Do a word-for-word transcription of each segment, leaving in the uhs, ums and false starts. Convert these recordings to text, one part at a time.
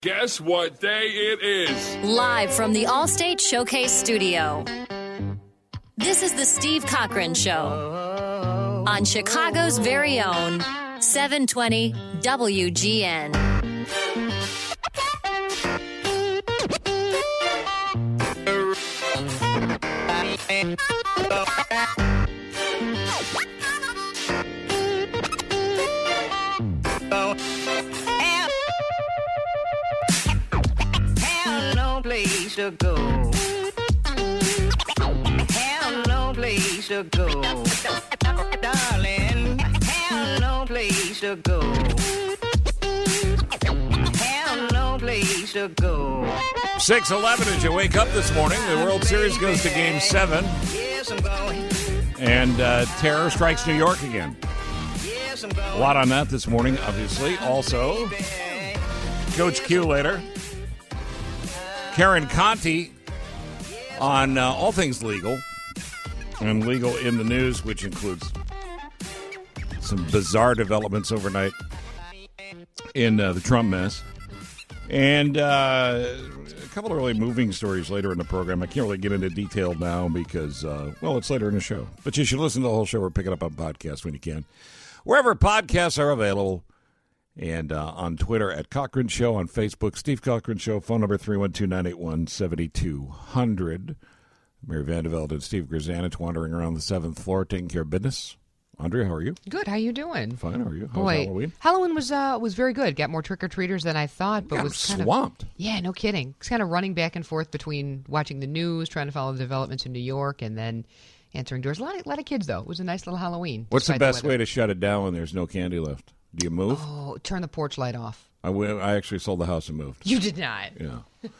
Guess what day it is? Live from the Allstate Showcase Studio. This is the Steve Cochran Show on Chicago's very own seven twenty W G N. Place to go. Have no place to go. Darling, have no place to go. Have no place to go. six eleven as you wake up this morning. The World Series goes to Game seven. Yes, I'm going. And uh, terror strikes New York again. Yes, I'm going. A lot on that this morning, obviously. Also, Coach Q later. Karen Conti on uh, all things legal and legal in the news, which includes some bizarre developments overnight in uh, the Trump mess. And uh, a couple of really moving stories later in the program. I can't really get into detail now because, uh, well, it's later in the show. But you should listen to the whole show or pick it up on podcast when you can. Wherever podcasts are available. And uh, on Twitter at Cochran Show, on Facebook, Steve Cochran Show, phone number three one two, nine eight one, seven two zero zero. Mary Vandeveld and Steve Grzanich wandering around the seventh floor taking care of business. Andrea, how are you? Good. How you doing? Fine. How are you? How was Boy, Halloween? Halloween was uh, was very good. Got more trick-or-treaters than I thought, but Yeah, was kind swamped. Of, yeah, no kidding. It's kind of running back and forth between watching the news, trying to follow the developments in New York, and then answering doors. A lot of, a lot of kids, though. It was a nice little Halloween. What's the best the way to shut it down when there's no candy left? Do you move? Oh, turn the porch light off. I, went, I actually sold the house and moved. You did not. Yeah.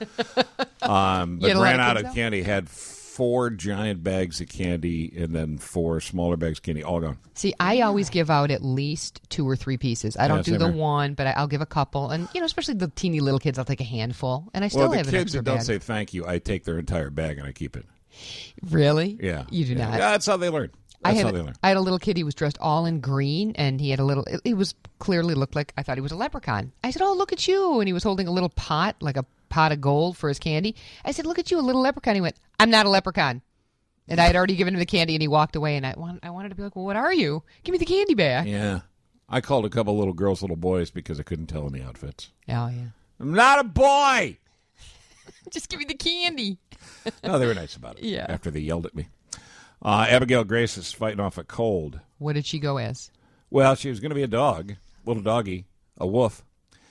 um, but had a lot ran of out kids of out? candy. Had four giant bags of candy and then four smaller bags of candy. All gone. See, I always give out at least two or three pieces. I don't Yeah, do same the here. one, but I- I'll give a couple. And, you know, especially the teeny little kids, I'll take a handful. And I still Well, the have an kids extra that don't bag. say thank you, I take their entire bag and I keep it. Really? Yeah. You do yeah. not. Yeah, that's how they learn. I That's had, how they learn. I had a little kid. He was dressed all in green, and he had a little. It, it was clearly looked like I thought he was a leprechaun. I said, "Oh, look at you!" And he was holding a little pot, like a pot of gold for his candy. I said, "Look at you, a little leprechaun." He went, "I'm not a leprechaun." And I had already given him the candy, and he walked away. And I, want, I wanted to be like, "Well, what are you? Give me the candy back." Yeah. I called a couple little girls little boys because I couldn't tell in the outfits. Oh yeah. I'm not a boy! Just give me the candy. No, they were nice about it. Yeah. After they yelled at me. Uh, Abigail Grace is fighting off a cold. What did she go as? Well, she was going to be a dog, little doggy, a wolf.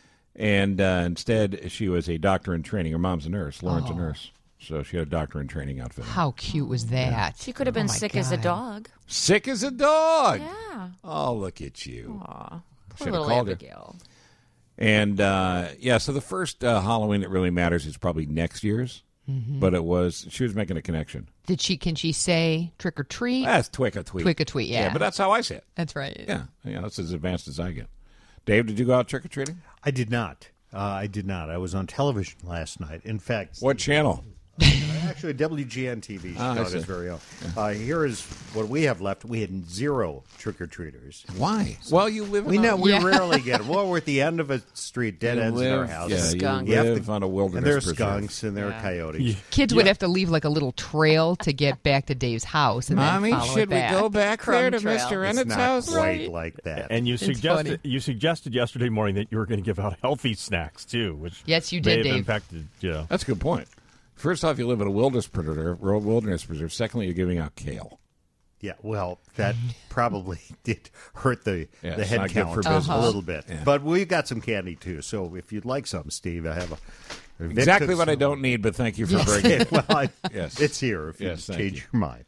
And uh, instead, she was a doctor in training. Her mom's a nurse. Lauren's Oh. a nurse. So she had a doctor in training outfit. How cute was that? She could have been Oh, my sick as a God. dog. Sick as a dog. Yeah. Oh, look at you. Aw. Poor Should've little called her. Abigail. And, uh, yeah, so the first uh, Halloween that really matters is probably next year's. Mm-hmm. But it was, she was making a connection. Did she? Can she say trick or treat? That's twick a tweet. Twick or tweet. Yeah. Yeah, but that's how I say it. That's right. Yeah, yeah, that's as advanced as I get. Dave, did you go out trick-or-treating? I did not. Uh, I did not. I was on television last night. In fact, What channel? actually, a W G N T V Ah, I showed see. his very own. Uh, here is what we have left. We had zero trick-or-treaters. Why? Well, you live in We a- know we Yeah. rarely get them. Well, we're at the end of a street, dead You ends in our live- house. Yeah, Skunk. you You have live to- on a wilderness and there's preserve. skunks and there are coyotes. Kids would have to leave like a little trail to get back to Dave's house. And Mommy, then follow should it we back. go back Crumb there to trail. Mister It's Ennett's not house? quite Right. like that. And you funny. suggested you suggested yesterday morning that you were going to give out healthy snacks too, which Yes, you may did, have Dave. impacted, you know. That's a good point. First off, you live in a wilderness preserve. Wilderness preserve. Secondly, you're giving out kale. Yeah, well, that probably did hurt the, Yeah, the it's head not good count for a business. little bit. Yeah. But we've got some candy, too. So if you'd like some, Steve, I have a... Vic Exactly took what I some- don't need, but thank you for bringing it. well, I, Yes. it's here if you Yes, thank change you. your mind.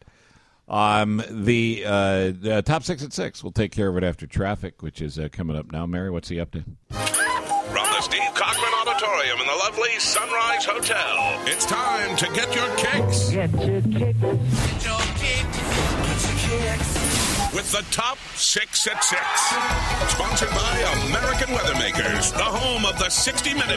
Um, the, uh, the top six at six. We'll take care of it after traffic, which is uh, coming up now. Mary, what's the update? From the Steve Cochran Auditorium in the lovely Sunrise Hotel, it's time to get your kicks. Get your kick. Get your kick. Get your kicks. With the top six at six. Sponsored by American Weathermakers, the home of the sixty minute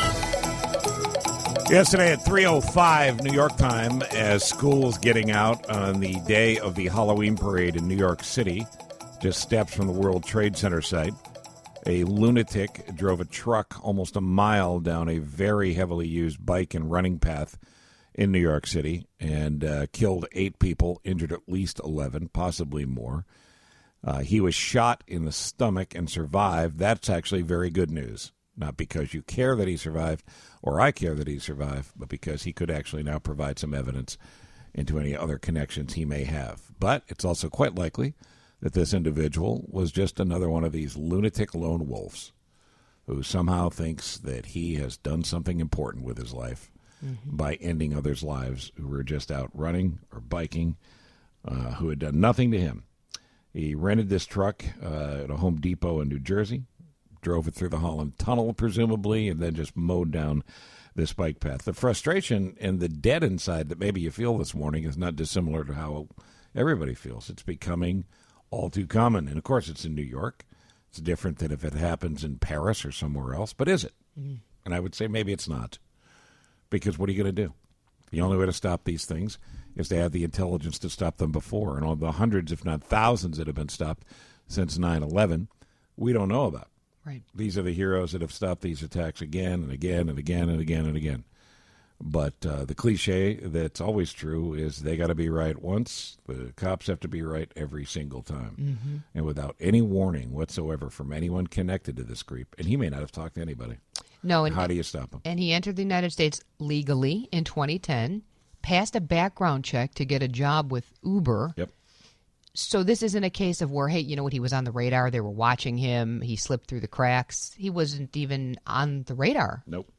man. Yesterday at three oh five New York time, as school's getting out on the day of the Halloween parade in New York City, just steps from the World Trade Center site, A lunatic drove a truck almost a mile down a very heavily used bike and running path in New York City and uh, killed eight people, injured at least eleven, possibly more. Uh, he was shot in the stomach and survived. That's actually very good news. Not because you care that he survived or I care that he survived, but because he could actually now provide some evidence into any other connections he may have. But it's also quite likely that this individual was just another one of these lunatic lone wolves who somehow thinks that he has done something important with his life mm-hmm. by ending others' lives who were just out running or biking, uh, who had done nothing to him. He rented this truck uh, at a Home Depot in New Jersey, drove it through the Holland Tunnel, presumably, and then just mowed down this bike path. The frustration and the dead inside that maybe you feel this morning is not dissimilar to how everybody feels. It's becoming all too common. And, of course, it's in New York. It's different than if it happens in Paris or somewhere else. But is it? Mm-hmm. And I would say maybe it's not. Because what are you going to do? The only way to stop these things is to have the intelligence to stop them before. And all the hundreds, if not thousands, that have been stopped since nine eleven, we don't know about. Right. These are the heroes that have stopped these attacks again and again and again and again and again. But uh, the cliche that's always true is they got to be right once. The cops have to be right every single time. Mm-hmm. And without any warning whatsoever from anyone connected to this creep. And he may not have talked to anybody. No. And, how do you stop him? And he entered the United States legally in twenty ten, passed a background check to get a job with Uber. Yep. So this isn't a case of where, hey, you know what, he was on the radar. They were watching him. He slipped through the cracks. He wasn't even on the radar. Nope.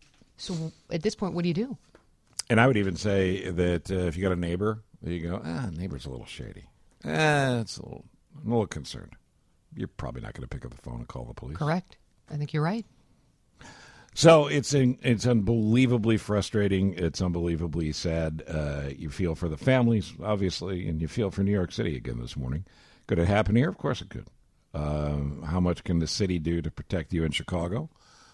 So at this point, what do you do? And I would even say that uh, if you got a neighbor, you go, ah, neighbor's a little shady. Ah, it's a little, I'm a little concerned. You're probably not going to pick up the phone and call the police. Correct. I think you're right. So it's in, it's unbelievably frustrating. It's unbelievably sad. Uh, you feel for the families, obviously, and you feel for New York City again this morning. Could it happen here? Of course it could. Uh, how much can the city do to protect you in Chicago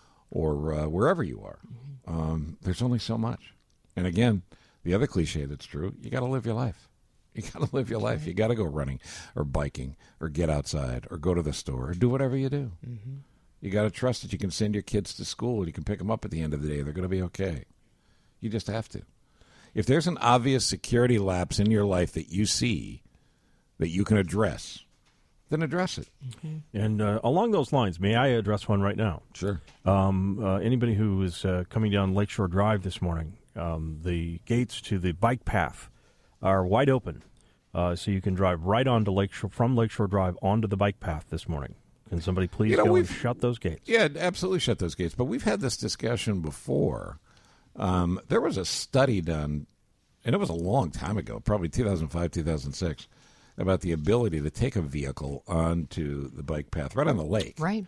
or uh, wherever you are? Um, there's only so much. And again, the other cliche that's true, you got to live your life. You got to live your life. You got to go running or biking or get outside or go to the store or do whatever you do. Mm-hmm. You got to trust that you can send your kids to school. You can pick them up at the end of the day. They're going to be okay. You just have to. If there's an obvious security lapse in your life that you see that you can address, then address it. Mm-hmm. And uh, along those lines, may I address one right now? Sure. Um, uh, anybody who is uh, coming down Lakeshore Drive this morning, um, the gates to the bike path are wide open, uh, so you can drive right onto Lakeshore from Lakeshore Drive onto the bike path this morning. Can somebody please you know, go and shut those gates? Yeah, absolutely shut those gates. But we've had this discussion before. Um, there was a study done, and it was a long time ago, probably two thousand five, two thousand six, about the ability to take a vehicle onto the bike path right on the lake. Right.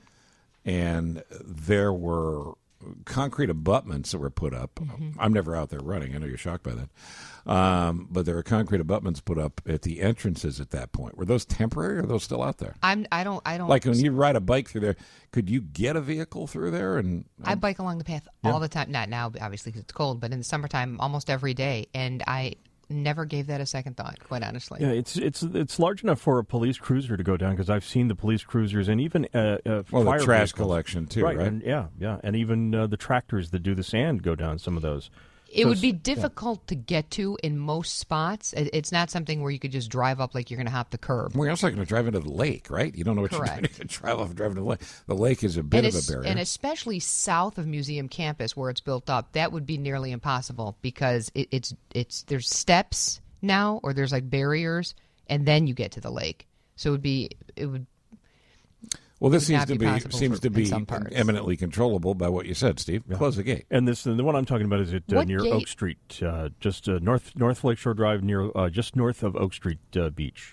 And there were concrete abutments that were put up. Mm-hmm. I'm never out there running. I know you're shocked by that. Um, but there are concrete abutments put up at the entrances at that point. Were those temporary or are those still out there? I'm, I don't, I don't. Like when you ride a bike through there, could you get a vehicle through there? And I bike along the path yeah. all the time. Not now, obviously, because it's cold, but in the summertime, almost every day. And I never gave that a second thought, quite honestly. Yeah, it's it's it's large enough for a police cruiser to go down, because I've seen the police cruisers and even uh, uh, well, fire the trash vehicles. collection too, right? right? And, yeah, yeah, and even uh, the tractors that do the sand go down some of those. It so would be difficult yeah. to get to in most spots. It's not something where you could just drive up like you're going to hop the curb. Well, you're also going to drive into the lake, right? You don't know what Correct. you're doing. Drive off, drive into the lake. The lake is a bit and of a barrier, and especially south of Museum Campus, where it's built up, that would be nearly impossible because it, it's it's there's steps now, or there's like barriers, and then you get to the lake. So it would be it would. Well, this seems to be, be seems for, to be eminently controllable by what you said, Steve. Yeah. Close the gate. And this, the one I'm talking about is at uh, near gate? Oak Street, uh, just uh, north North Lakeshore Drive, near uh, just north of Oak Street uh, Beach.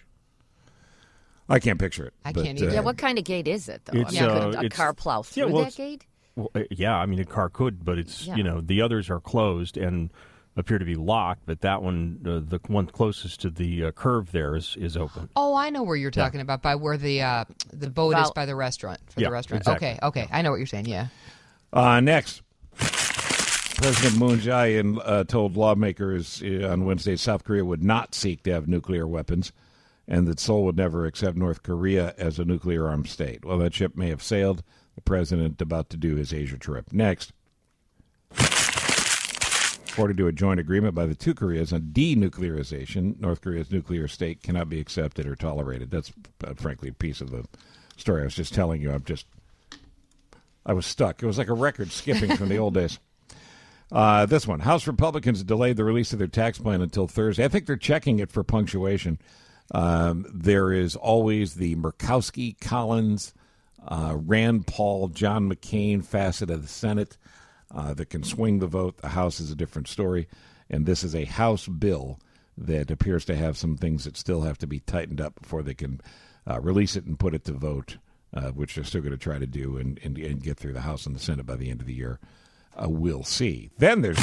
I can't picture it. I but, can't either. Uh, yeah, what kind of gate is it, though? It's, I mean, uh, could a it's, car plow through yeah, well, that gate? Well, uh, yeah, I mean, a car could, but it's, yeah. you know, the others are closed and appear to be locked, but that one, uh, the one closest to the uh, curve there is, is open. Oh, I know where you're talking yeah. about, by where the uh, the boat Val- is by the restaurant, for yeah, the restaurant. Exactly. Okay, okay, I know what you're saying, yeah. Uh, next, President Moon Jae-in uh, told lawmakers uh, on Wednesday South Korea would not seek to have nuclear weapons and that Seoul would never accept North Korea as a nuclear-armed state. Well, that ship may have sailed. The president about to do his Asia trip. Next. According to a joint agreement by the two Koreas on denuclearization, North Korea's nuclear state cannot be accepted or tolerated. That's, uh, frankly, a piece of the story I was just telling you. I'm just, I was stuck. It was like a record skipping from the old days. Uh, this one. House Republicans delayed the release of their tax plan until Thursday. I think they're checking it for punctuation. Um, there is always the Murkowski, Collins, uh, Rand Paul, John McCain facet of the Senate uh, that can swing the vote. The House is a different story. And this is a House bill that appears to have some things that still have to be tightened up before they can uh, release it and put it to vote, uh, which they're still going to try to do and, and, and get through the House and the Senate by the end of the year. Uh, we'll see. Then there's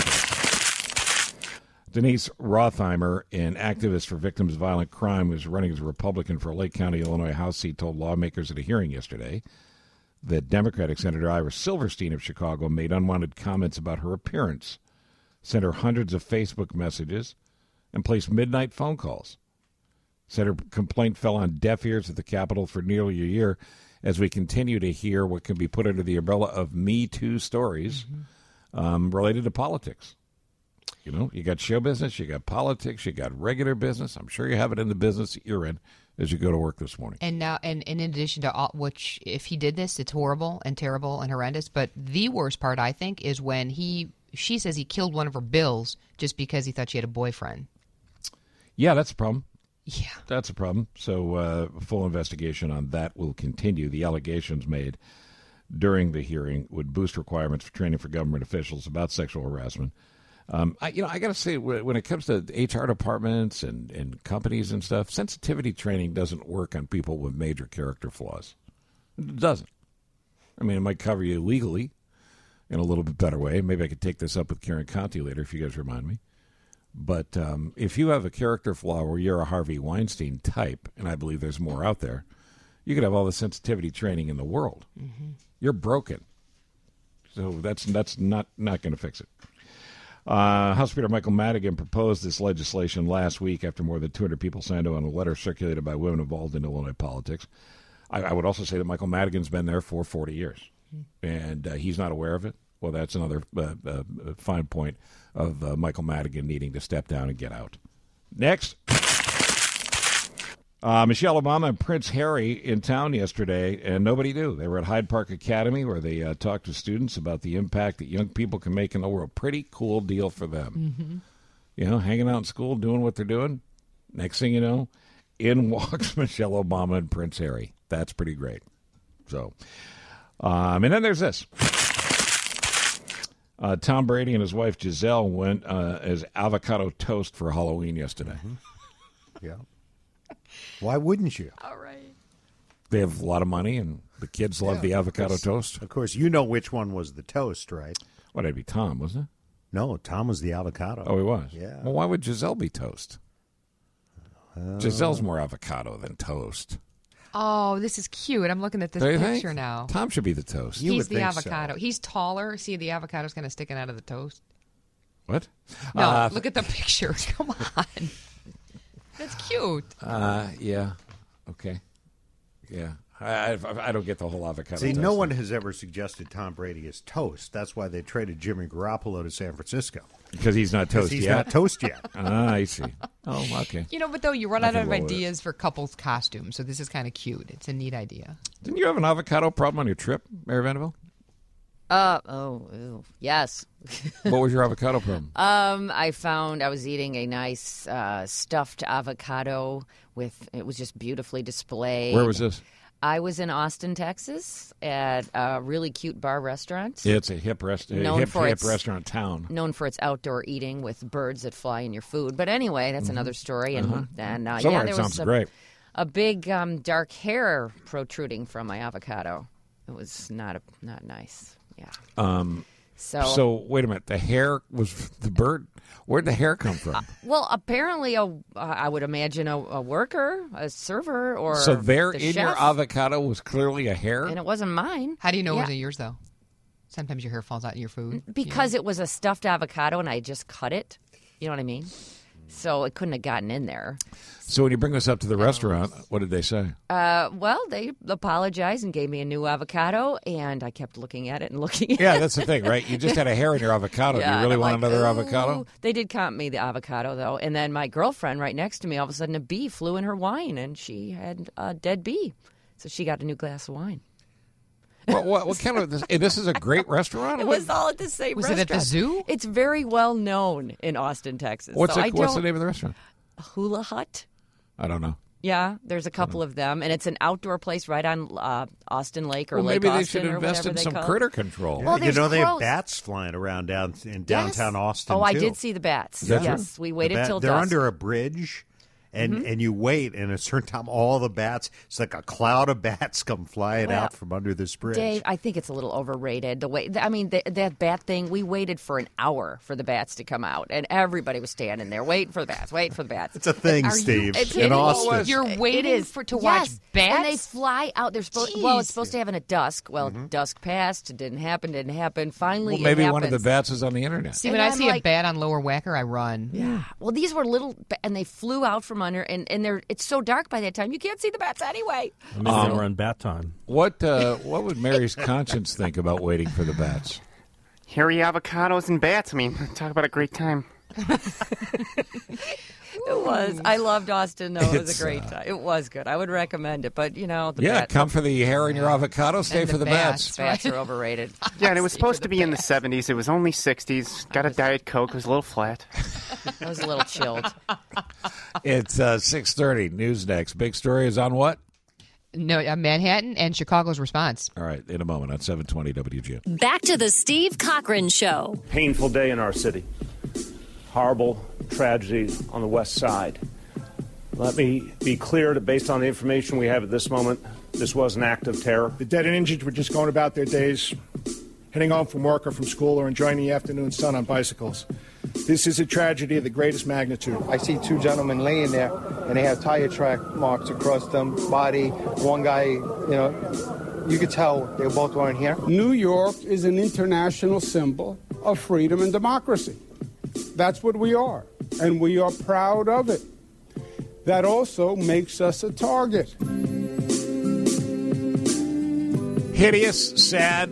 Denise Rothheimer, an activist for victims of violent crime, who's running as a Republican for a Lake County, Illinois House seat, told lawmakers at a hearing yesterday that Democratic Senator Ira Silverstein of Chicago made unwanted comments about her appearance, sent her hundreds of Facebook messages, and placed midnight phone calls. Said her complaint fell on deaf ears at the Capitol for nearly a year as we continue to hear what can be put under the umbrella of Me Too stories mm-hmm. um, related to politics. You know, you got show business, you got politics, you got regular business. I'm sure you have it in the business that you're in as you go to work this morning. And now, and, and in addition to all, which, if he did this, it's horrible and terrible and horrendous. But the worst part, I think, is when he, she says he killed one of her bills just because he thought she had a boyfriend. Yeah, that's a problem. Yeah. That's a problem. So uh, full investigation on that will continue. The allegations made during the hearing would boost requirements for training for government officials about sexual harassment. Um, I, you know, I got to say, when it comes to H R departments and, and companies and stuff, sensitivity training doesn't work on people with major character flaws. It doesn't. I mean, it might cover you legally in a little bit better way. Maybe I could take this up with Karen Conti later if you guys remind me. But um, if you have a character flaw where you're a Harvey Weinstein type, and I believe there's more out there, you could have all the sensitivity training in the world. Mm-hmm. You're broken. So that's that's not, not going to fix it. Uh, House Speaker Michael Madigan proposed this legislation last week after more than two hundred people signed on a letter circulated by women involved in Illinois politics. I, I would also say that Michael Madigan's been there for forty years, mm-hmm. and uh, he's not aware of it. Well, that's another uh, uh, fine point of uh, Michael Madigan needing to step down and get out. Next. Uh, Michelle Obama and Prince Harry in town yesterday, and nobody knew. They were at Hyde Park Academy where they uh, talked to students about the impact that young people can make in the world. Pretty cool deal for them. Mm-hmm. You know, hanging out in school, doing what they're doing. Next thing you know, in walks Michelle Obama and Prince Harry. That's pretty great. So, um, and then there's this. Uh, Tom Brady and his wife Giselle went uh, as avocado toast for Halloween yesterday. Mm-hmm. Yeah. Why wouldn't you? All right. They have a lot of money, and the kids love yeah, the avocado course, toast. Of course, you know which one was the toast, right? Well, that'd be Tom, wasn't it? No, Tom was the avocado. Oh, he was? Yeah. Well, why would Giselle be toast? Uh, Giselle's more avocado than toast. Oh, this is cute. I'm looking at this Don't you picture think? now. Tom should be the toast. You He's would the think avocado. so. He's taller. See, the avocado's kind of sticking out of the toast. What? No, uh, look at the picture. Come on. That's cute. Uh, yeah. Okay. Yeah. I, I, I don't get the whole avocado See, toast no thing. one has ever suggested Tom Brady as toast. That's why they traded Jimmy Garoppolo to San Francisco. Because he's not Because toast he's yet? not toast yet. Ah, I see. Oh, okay. You know, but though you run I out can of roll with ideas for couples costumes, so this is kind of cute. It's a neat idea. Didn't you have an avocado problem on your trip, Mary Vanderbilt? Uh, oh, ew. Yes. What was your avocado problem? Um, I found I was eating a nice uh, stuffed avocado with, it was just beautifully displayed. Where was this? I was in Austin, Texas, at a really cute bar restaurant. Yeah, it's a hip, rest, a Known hip, for hip its- restaurant town. Known for its outdoor eating with birds that fly in your food. But anyway, that's another story. And, Uh-huh. and uh, Some yeah, of it there sounds was a, great. a big um, dark hair protruding from my avocado. It was not a, not nice. Yeah. Um, So, so, wait a minute. The hair was the bird? Where'd the hair come from? well, apparently, a, uh, I would imagine a, a worker, a server, or So there the in chef, your avocado was clearly a hair? and it wasn't mine. How do you know it Yeah. wasn't yours, though? Sometimes your hair falls out in your food. Because it was a stuffed avocado, and I just cut it. You know what I mean? so it couldn't have gotten in there. So when you bring this up to the restaurant, what did they say? Uh, well, they apologized and gave me a new avocado, and I kept looking at it and looking at it. Yeah, that's the thing, right? You just had a hair in your avocado. Yeah, Do you really I'm want like, another "Ooh." avocado? They did comp me the avocado, though. And then my girlfriend right next to me, all of a sudden a bee flew in her wine, and she had a dead bee. So she got a new glass of wine. What, what, what kind of this? And this is a great restaurant. It was all at the same Was restaurant. it at the zoo? It's very well known in Austin, Texas. What's, so it, I what's the don't- name of the restaurant? Hula Hut. I don't know. Yeah, there's a couple of them, and it's an outdoor place right on uh, Austin Lake or Well, Lake maybe they Austin should or invest whatever in they some call it. critter control. Well, you there's know they have crows. bats flying around down in downtown Yes. Austin. Oh, I too. did see the bats. Is that Yes, true? we The waited bat- till they're dusk. under a bridge, and Mm-hmm. and you wait, and at a certain time, all the bats. It's like a cloud of bats come flying Well, out from under this bridge. Dave, I think it's a little overrated. The way I mean, th- that bat thing. We waited for an hour for the bats to come out, and everybody was standing there waiting for the bats, waiting for the bats. It's a thing, Are you- Steve, It's in it Austin. is. You're It waiting is. for to watch Yes. bats? and they fly out. They're supposed. Well, it's Jeez. supposed to happen at dusk. Well, dusk passed. It didn't happen. Didn't happen. Finally, Well, maybe it one of the happens. bats is on the internet. See, And when I I'm see a like- bat on Lower Wacker, I run. Yeah. Well, these were little, ba- and they flew out from under, and, and they're it's so dark by that time you can't see the bats anyway. Maybe they were on bat time. What uh, what would Mary's conscience think about waiting for the bats? Hairy avocados and bats. I mean, talk about a great time. It was. I loved Austin, though. It was It's, a great uh, time. It was good. I would recommend it, but you know, the Yeah, bat, come for the hair in your avocado, stay And for the the bats. bats. bats are overrated. Yeah, and it was supposed to be in the seventies. It was only sixties. Got a Diet Coke. It was a little flat. It was a little chilled. It's uh, six thirty. News next. Big story is on what? No, uh, Manhattan and Chicago's response. All right, in a moment on seven twenty W G N. Back to the Steve Cochran Show. Painful day in our city. Horrible tragedy on the west side. Let me be clear that based on the information we have at this moment, this was an act of terror. The dead and injured were just going about their days, heading home from work or from school or enjoying the afternoon sun on bicycles. This is a tragedy of the greatest magnitude. I see two gentlemen laying there, and they have tire track marks across them, body. One guy, you know, you could tell they both weren't here. New York is an international symbol of freedom and democracy. That's what we are, and we are proud of it. That also makes us a target. Hideous, sad.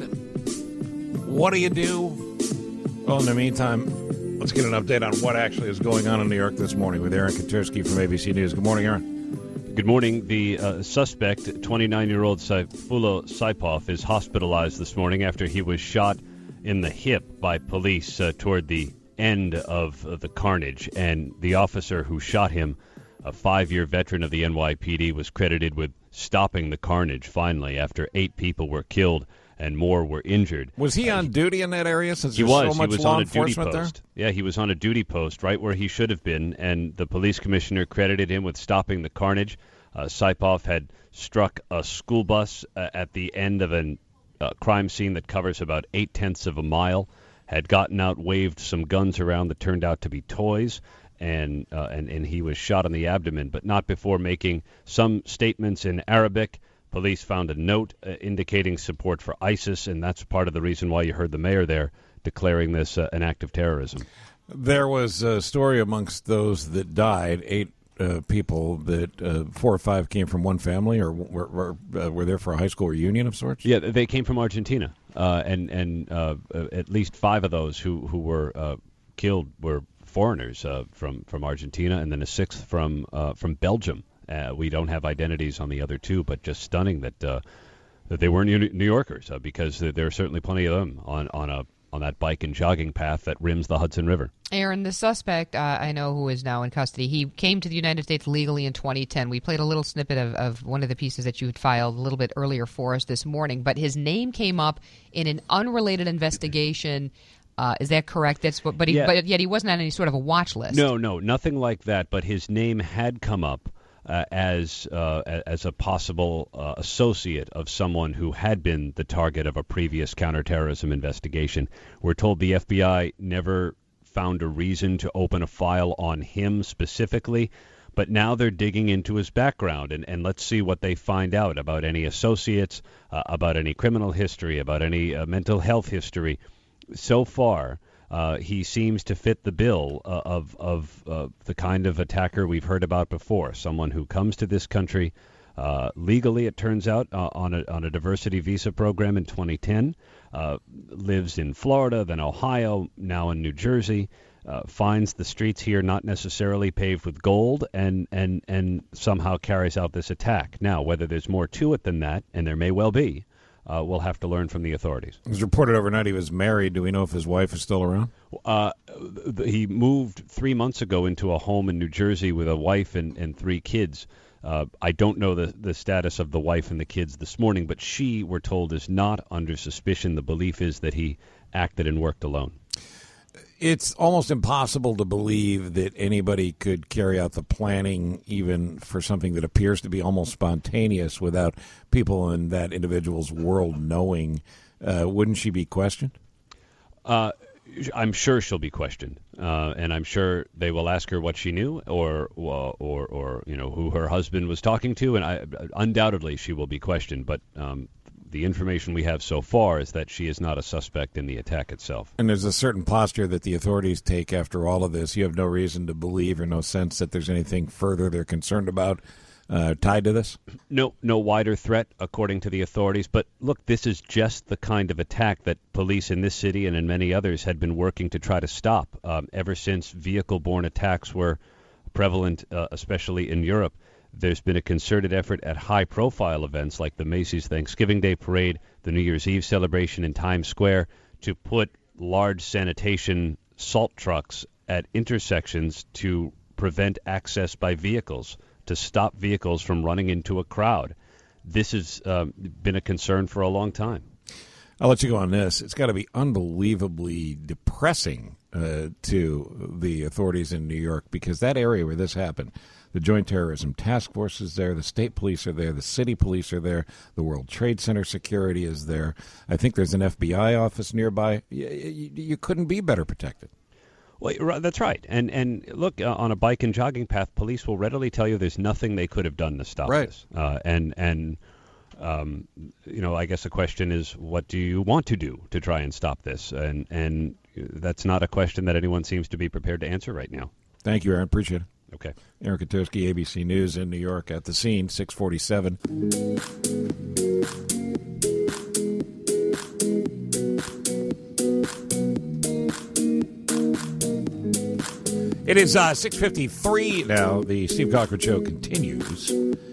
What do you do? Well, in the meantime, let's get an update on what actually is going on in New York this morning with Aaron Katersky from A B C News. Good morning, Aaron. Good morning. The uh, suspect, twenty-nine-year-old Saifulo Saipov, is hospitalized this morning after he was shot in the hip by police uh, toward the end of uh, the carnage. And the officer who shot him, a five-year veteran of the N Y P D, was credited with stopping the carnage finally after eight people were killed and more were injured. Was he on duty in that area since He there's was. so much he was law on a duty enforcement there? post. Yeah, he was on a duty post right where he should have been, and the police commissioner credited him with stopping the carnage. Uh, Saipov had struck a school bus uh, at the end of a uh, crime scene that covers about eight-tenths of a mile, had gotten out, waved some guns around that turned out to be toys, and, uh, and, and he was shot in the abdomen, but not before making some statements in Arabic. Police found a note uh, indicating support for ISIS, and that's part of the reason why you heard the mayor there declaring this uh, an act of terrorism. There was a story amongst those that died, eight uh, people, that uh, four or five came from one family or were, were, uh, were there for a high school reunion of sorts? Yeah, they came from Argentina, uh, and, and uh, at least five of those who, who were uh, killed were foreigners uh, from, from Argentina, and then a sixth from, uh, from Belgium. Uh, we don't have identities on the other two, but just stunning that uh, that they weren't New Yorkers, uh, because there are certainly plenty of them on, on a on that bike and jogging path that rims the Hudson River. Aaron, the suspect, uh, I know who is now in custody, he came to the United States legally in twenty ten. We played a little snippet of, of one of the pieces that you had filed a little bit earlier for us this morning, but his name came up in an unrelated investigation. Uh, is that correct? That's what, but, he, Yeah. but yet he wasn't on any sort of a watch list. No, no, nothing like that, but his name had come up Uh, as uh, as a possible uh, associate of someone who had been the target of a previous counterterrorism investigation. We're told the F B I never found a reason to open a file on him specifically, but now they're digging into his background, and, and let's see what they find out about any associates, uh, about any criminal history, about any uh, mental health history. So far, Uh, he seems to fit the bill uh, of of uh, the kind of attacker we've heard about before. Someone who comes to this country uh, legally, it turns out, uh, on a on a diversity visa program in twenty ten, uh, lives in Florida, then Ohio, now in New Jersey. Uh, finds the streets here not necessarily paved with gold, and, and, and somehow carries out this attack. Now, whether there's more to it than that, and there may well be, uh, we'll have to learn from the authorities. It was reported overnight he was married. Do we know if his wife is still around? Uh, th- he moved three months ago into a home in New Jersey with a wife and, and three kids. Uh, I don't know the, the status of the wife and the kids this morning, but she, we're told, is not under suspicion. The belief is that he acted and worked alone. It's almost impossible to believe that anybody could carry out the planning, even for something that appears to be almost spontaneous, without people in that individual's world knowing. Uh, wouldn't she be questioned? Uh, I'm sure she'll be questioned, uh, and I'm sure they will ask her what she knew, or, or, or, or you know, who her husband was talking to, and I, undoubtedly she will be questioned. But um, the information we have so far is that she is not a suspect in the attack itself. And there's a certain posture that the authorities take after all of this. You have no reason to believe or no sense that there's anything further they're concerned about uh, tied to this? No, no wider threat, according to the authorities. But look, this is just the kind of attack that police in this city and in many others had been working to try to stop um, ever since vehicle-borne attacks were prevalent, uh, especially in Europe. There's been a concerted effort at high-profile events like the Macy's Thanksgiving Day Parade, the New Year's Eve celebration in Times Square, to put large sanitation salt trucks at intersections to prevent access by vehicles, to stop vehicles from running into a crowd. This has um, been a concern for a long time. I'll let you go on this. It's got to be unbelievably depressing uh, to the authorities in New York, because that area where this happened, the Joint Terrorism Task Force is there, the state police are there, the city police are there, the World Trade Center security is there. I think there's an F B I office nearby. You, you, you couldn't be better protected. Well, that's right. And and look, uh, on a bike and jogging path, police will readily tell you there's nothing they could have done to stop right. this. Uh, and and um, you know, I guess the question is, what do you want to do to try and stop this? And and that's not a question that anyone seems to be prepared to answer right now. Thank you, Aaron. Appreciate it. Okay. Aaron Kotowski, A B C News in New York at the scene, six forty-seven. It is uh, six fifty-three now. The Steve Cochran Show continues.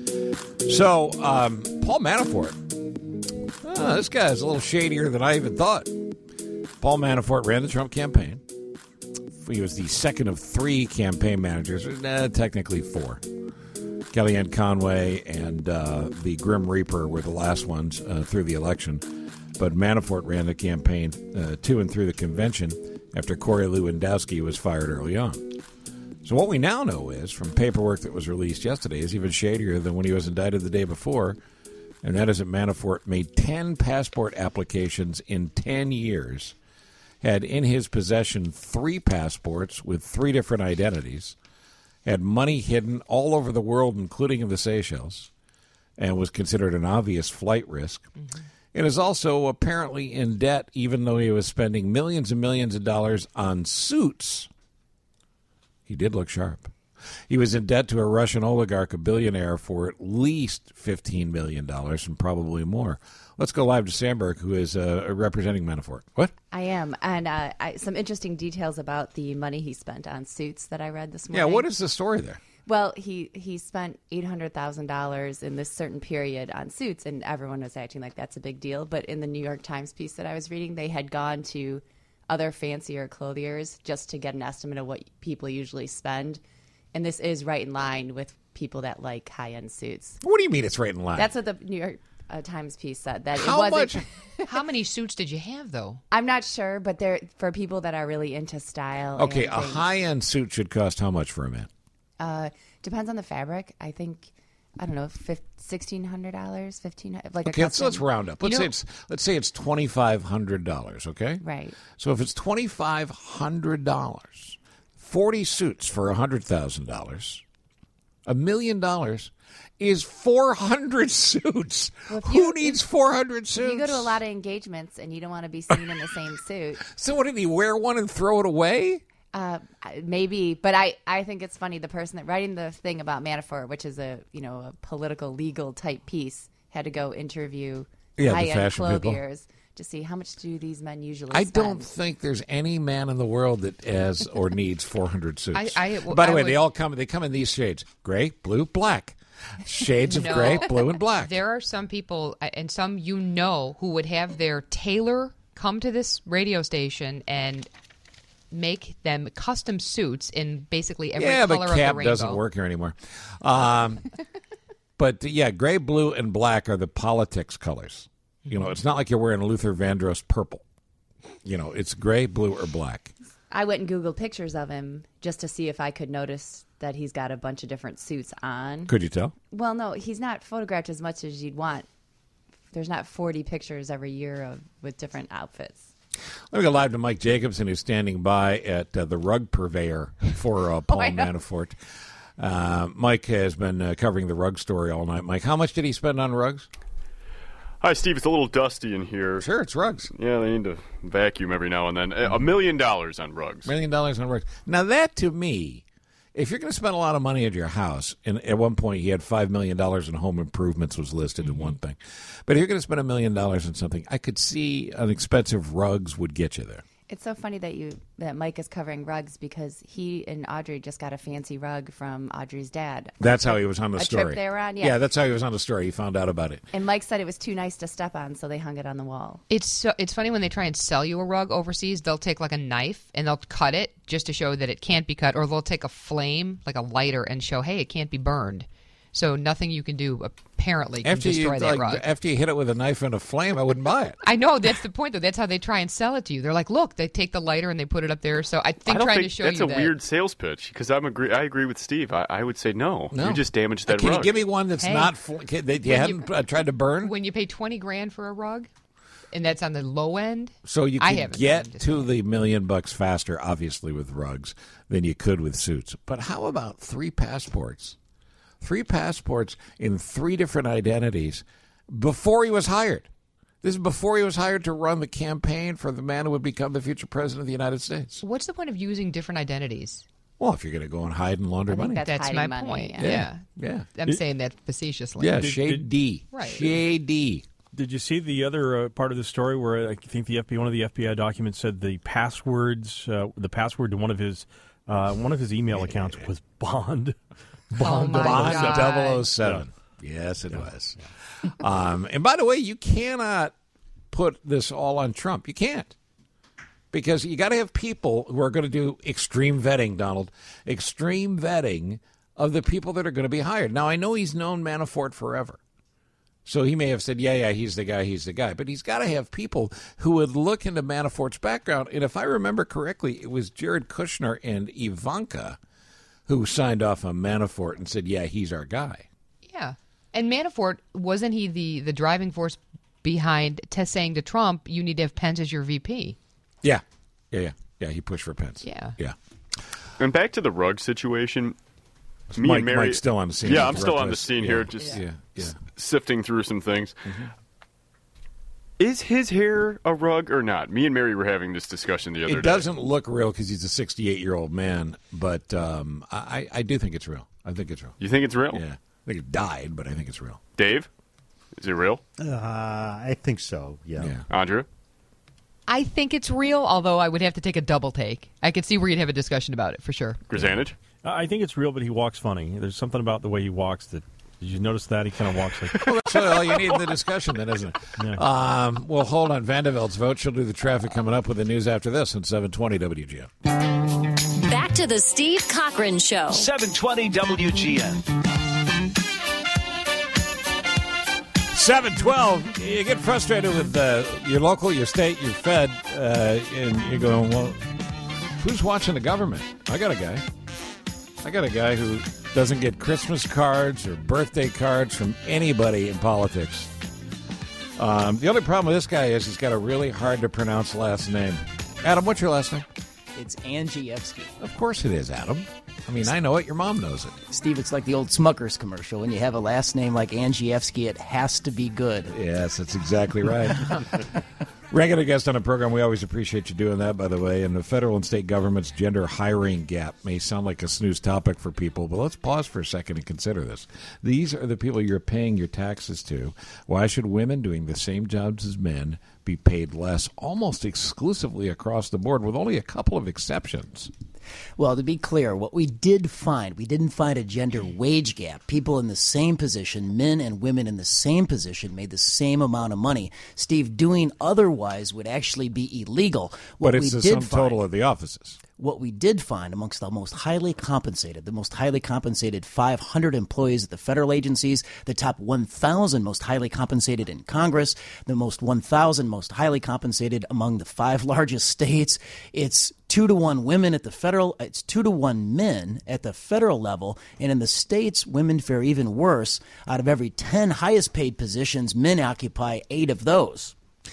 So, um, Paul Manafort. Uh, this guy is a little shadier than I even thought. Paul Manafort ran the Trump campaign. He was the second of three campaign managers, eh, technically four. Kellyanne Conway and uh, the Grim Reaper were the last ones uh, through the election. But Manafort ran the campaign uh, to and through the convention after Corey Lewandowski was fired early on. So what we now know is, from paperwork that was released yesterday, is even shadier than when he was indicted the day before, and that is that Manafort made ten passport applications in ten years, had in his possession three passports with three different identities, had money hidden all over the world, including in the Seychelles, and was considered an obvious flight risk, mm-hmm. and is also apparently in debt, even though he was spending millions and millions of dollars on suits. He did look sharp. He was in debt to a Russian oligarch, a billionaire, for at least fifteen million dollars and probably more. Let's go live to Sandberg, who is uh, representing Manafort. What? I am. And uh, I, some interesting details about the money he spent on suits that I read this morning. Yeah, what is the story there? Well, he, he spent eight hundred thousand dollars in this certain period on suits, and everyone was acting like that's a big deal. But in the New York Times piece that I was reading, they had gone to other fancier clothiers just to get an estimate of what people usually spend. And this is right in line with people that like high-end suits. What do you mean it's right in line? That's what the New York uh, Times piece said. That How it wasn't, much? How many suits did you have, though? I'm not sure, but they're for people that are really into style. Okay, and a things. high-end suit should cost how much for a man? Uh, depends on the fabric. I think, I don't know, sixteen hundred dollars, fifteen hundred dollars. Like okay, a custom, so let's round up. Let's you know, say it's let's say it's twenty-five hundred dollars. Okay, right. So if it's twenty-five hundred dollars, forty suits for a hundred thousand dollars. A million dollars is four hundred suits. Well, if Who you- needs four hundred suits? You go to a lot of engagements and you don't want to be seen in the same suit. So what, did he wear one and throw it away? Uh, maybe, but I, I think it's funny. The person that writing the thing about Manafort, which is a you know a political legal type piece, had to go interview Yeah, the high end fashion people. clothiers to see how much do these men usually I spend. don't think there's any man in the world that has or needs four hundred suits. I- I- well, By the I way, would- they all come. They come in these shades: gray, blue, black. Shades of No. gray, blue, and black. There are some people, uh, and some you know, who would have their tailor come to this radio station and make them custom suits in basically every yeah, color but of the cap rainbow. doesn't work here anymore. Um, but yeah, gray, blue, and black are the politics colors. You know, it's not like you're wearing Luther Vandross purple. You know, it's gray, blue, or black. I went and Googled pictures of him just to see if I could notice that he's got a bunch of different suits on. Could you tell? Well, no, he's not photographed as much as you'd want. There's not forty pictures every year of with different outfits. Let me go live to Mike Jacobson, who's standing by at uh, the rug purveyor for uh, Paul I know. Manafort. Uh, Mike has been uh, covering the rug story all night. Mike, how much did he spend on rugs? Hi, Steve. It's a little dusty in here. Sure, it's rugs. Yeah, they need to vacuum every now and then. A million dollars on rugs. Million dollars on rugs. Now, that to me, if you're going to spend a lot of money at your house, and at one point he had five million dollars in home improvements was listed in one thing, but if you're going to spend a million dollars on something, I could see an expensive rugs would get you there. It's so funny that you that Mike is covering rugs because he and Audrey just got a fancy rug from Audrey's dad. That's how he was on the a story. trip they were on, yeah. that's how he was on the story. He found out about it. And Mike said it was too nice to step on, so they hung it on the wall. It's so, it's funny when they try and sell you a rug overseas. They'll take like a knife and they'll cut it just to show that it can't be cut, or they'll take a flame like a lighter and show, hey, it can't be burned. So nothing you can do apparently can After destroy you, that like, rug. after you hit it with a knife and a flame, I wouldn't buy it. I know, that's the point though. That's how they try and sell it to you. They're like, look, they take the lighter and they put it up there. So I think I don't trying think to show that's you a that. weird sales pitch because I'm agree. I agree with Steve. I, I would say no. No. You just damaged that Can rug. you give me one that's Hey. not fl- that you When you- hadn't uh, tried to burn? When you pay twenty grand for a rug, and that's on the low end. So you I could haven't get done it, just to the million bucks faster, obviously, with rugs than you could with suits. But how about three passports? Three passports in three different identities before he was hired. This is before he was hired to run the campaign for the man who would become the future president of the United States. What's the point of using different identities? Well, if you're going to go and hide and launder I think money. that's That's my hiding money, point. yeah. Yeah. Yeah. I'm It- saying that facetiously. Yeah, Did- shady. Right. Shady. Did you see the other uh, part of the story where I think the F B I, one of the F B I documents said the passwords, uh, the password to one of his uh, one of his email accounts was Bond. Bond my Bond God. double oh seven. Yes, it was. Um, and by the way, you cannot put this all on Trump. You can't. Because you got to have people who are going to do extreme vetting, Donald. Extreme vetting of the people that are going to be hired. Now, I know he's known Manafort forever. So he may have said, yeah, yeah, he's the guy, he's the guy. But he's got to have people who would look into Manafort's background. And if I remember correctly, it was Jared Kushner and Ivanka who signed off on Manafort and said, yeah, he's our guy. Yeah. And Manafort, wasn't he the, the driving force behind t- saying to Trump, you need to have Pence as your V P? Yeah. Yeah, yeah. Yeah, he pushed for Pence. Yeah. Yeah. And back to the rug situation. Me Mike- and Mary, Mike's still on the scene. Yeah, He's I'm still on the reckless. scene Yeah. here, just Yeah, yeah. s- sifting through some things. Is his hair a rug or not? Me and Mary were having this discussion the other It day. doesn't look real because he's a sixty-eight-year-old man, but um, I, I do think it's real. I think it's real. You think it's real? Yeah. I think it died, but I think it's real. Dave, is it real? Uh, I think so, yeah. Yeah. Andrea? I think it's real, although I would have to take a double take. I could see where you'd have a discussion about it, for sure. Grzanich? I think it's real, but he walks funny. There's something about the way he walks that. Did you notice that he kind of walks like? Well, that's all you need in the discussion, then, isn't it? Yeah. Um, well, hold on. Vanderbilt's vote. She'll do the traffic coming up with the news after this on seven twenty W G N. Back to the Steve Cochran Show. seven twenty W G N. seven twelve. You get frustrated with uh, your local, your state, your Fed, uh, and you're going, well, who's watching the government? I got a guy. I got a guy who doesn't get Christmas cards or birthday cards from anybody in politics. Um, the only problem with this guy is he's got a really hard to pronounce last name. Adam, what's your last name? It's Angievsky. Of course it is, Adam. I mean, I know it. Your mom knows it. Steve, it's like the old Smucker's commercial. When you have a last name like Angievsky, it has to be good. Yes, that's exactly right. Regular guest on the program, we always appreciate you doing that, by the way. And the federal and state government's gender hiring gap may sound like a snooze topic for people, but let's pause for a second and consider this. These are the people you're paying your taxes to. Why should women doing the same jobs as men be paid less almost exclusively across the board with only a couple of exceptions? Well, to be clear, what we did find, we didn't find a gender wage gap. People in the same position, men and women in the same position, made the same amount of money. Steve, doing otherwise would actually be illegal. What But it's we the did sum total find, of the offices. What we did find amongst the most highly compensated, the most highly compensated five hundred employees at the federal agencies, the top one thousand most highly compensated in Congress, the most one thousand most highly compensated among the five largest states, it's two to one women at the federal, it's two to one men at the federal level, and in the states, women fare even worse. Out of every ten highest paid positions, men occupy eight of those.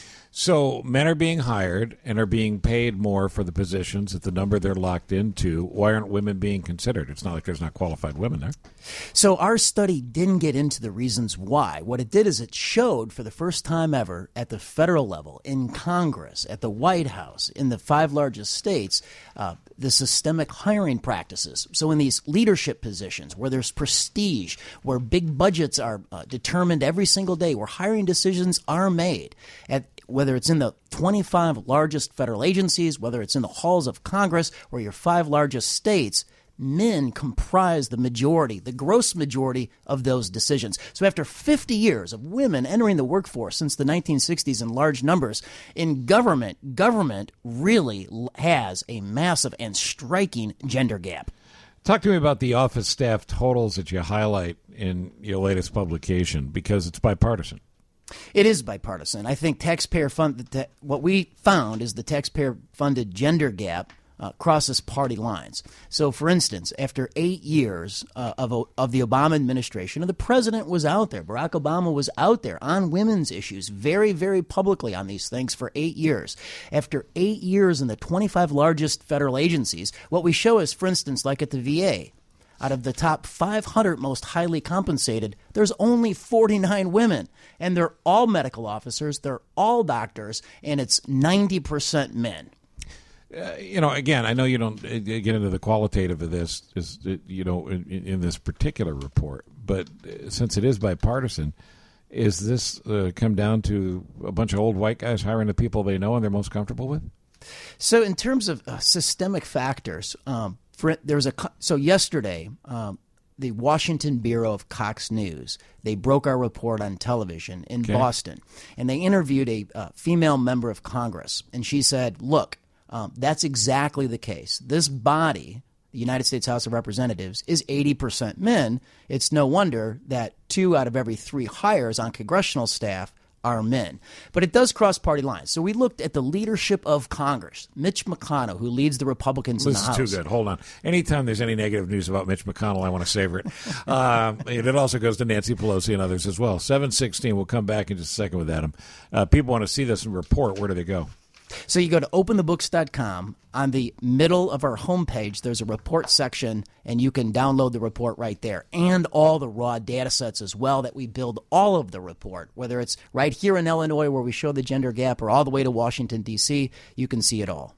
So men are being hired and are being paid more for the positions at the number they're locked into. Why aren't women being considered? It's not like there's not qualified women there. So our study didn't get into the reasons why. What it did is it showed for the first time ever at the federal level, in Congress, at the White House, in the five largest states, uh, the systemic hiring practices. So in these leadership positions where there's prestige, where big budgets are uh, determined every single day, where hiring decisions are made, at whether it's in the twenty-five largest federal agencies, whether it's in the halls of Congress or your five largest states, men comprise the majority, the gross majority of those decisions. So after fifty years of women entering the workforce since the nineteen sixties in large numbers, in government, government really has a massive and striking gender gap. Talk to me about the office staff totals that you highlight in your latest publication, because it's bipartisan. It is bipartisan. I think taxpayer fund. Ta- what we found is the taxpayer-funded gender gap uh, crosses party lines. So, for instance, after eight years uh, of of the Obama administration, and the president was out there, Barack Obama was out there on women's issues, very, very publicly on these things for eight years. After eight years in the twenty-five largest federal agencies, what we show is, for instance, like at the V A. Out of the top five hundred most highly compensated, there's only forty-nine women. And they're all medical officers, they're all doctors, and it's ninety percent men. Uh, you know, again, I know you don't uh, get into the qualitative of this, is, uh, you know, in, in this particular report, but uh, since it is bipartisan, is this uh, come down to a bunch of old white guys hiring the people they know and they're most comfortable with? So in terms of uh, systemic factors, um, for, there was a so yesterday, um, the Washington Bureau of Cox News, they broke our report on television in okay. Boston, and they interviewed a uh, female member of Congress, and she said, look, um, that's exactly the case. This body, the United States House of Representatives, is eighty percent men. It's no wonder that two out of every three hires on congressional staff are men. But it does cross party lines. So we looked at the leadership of Congress. Mitch McConnell, who leads the Republicans this in the House. This is too good. Hold on. Anytime there's any negative news about Mitch McConnell, I want to savor it. uh, and it also goes to Nancy Pelosi and others as well. seven sixteen, we'll come back in just a second with Adam. Uh, people want to see this and report. Where do they go? So you go to open the books dot com. On the middle of our homepage, there's a report section, and you can download the report right there, and all the raw data sets as well that we build all of the report, whether it's right here in Illinois where we show the gender gap or all the way to Washington, D C, you can see it all.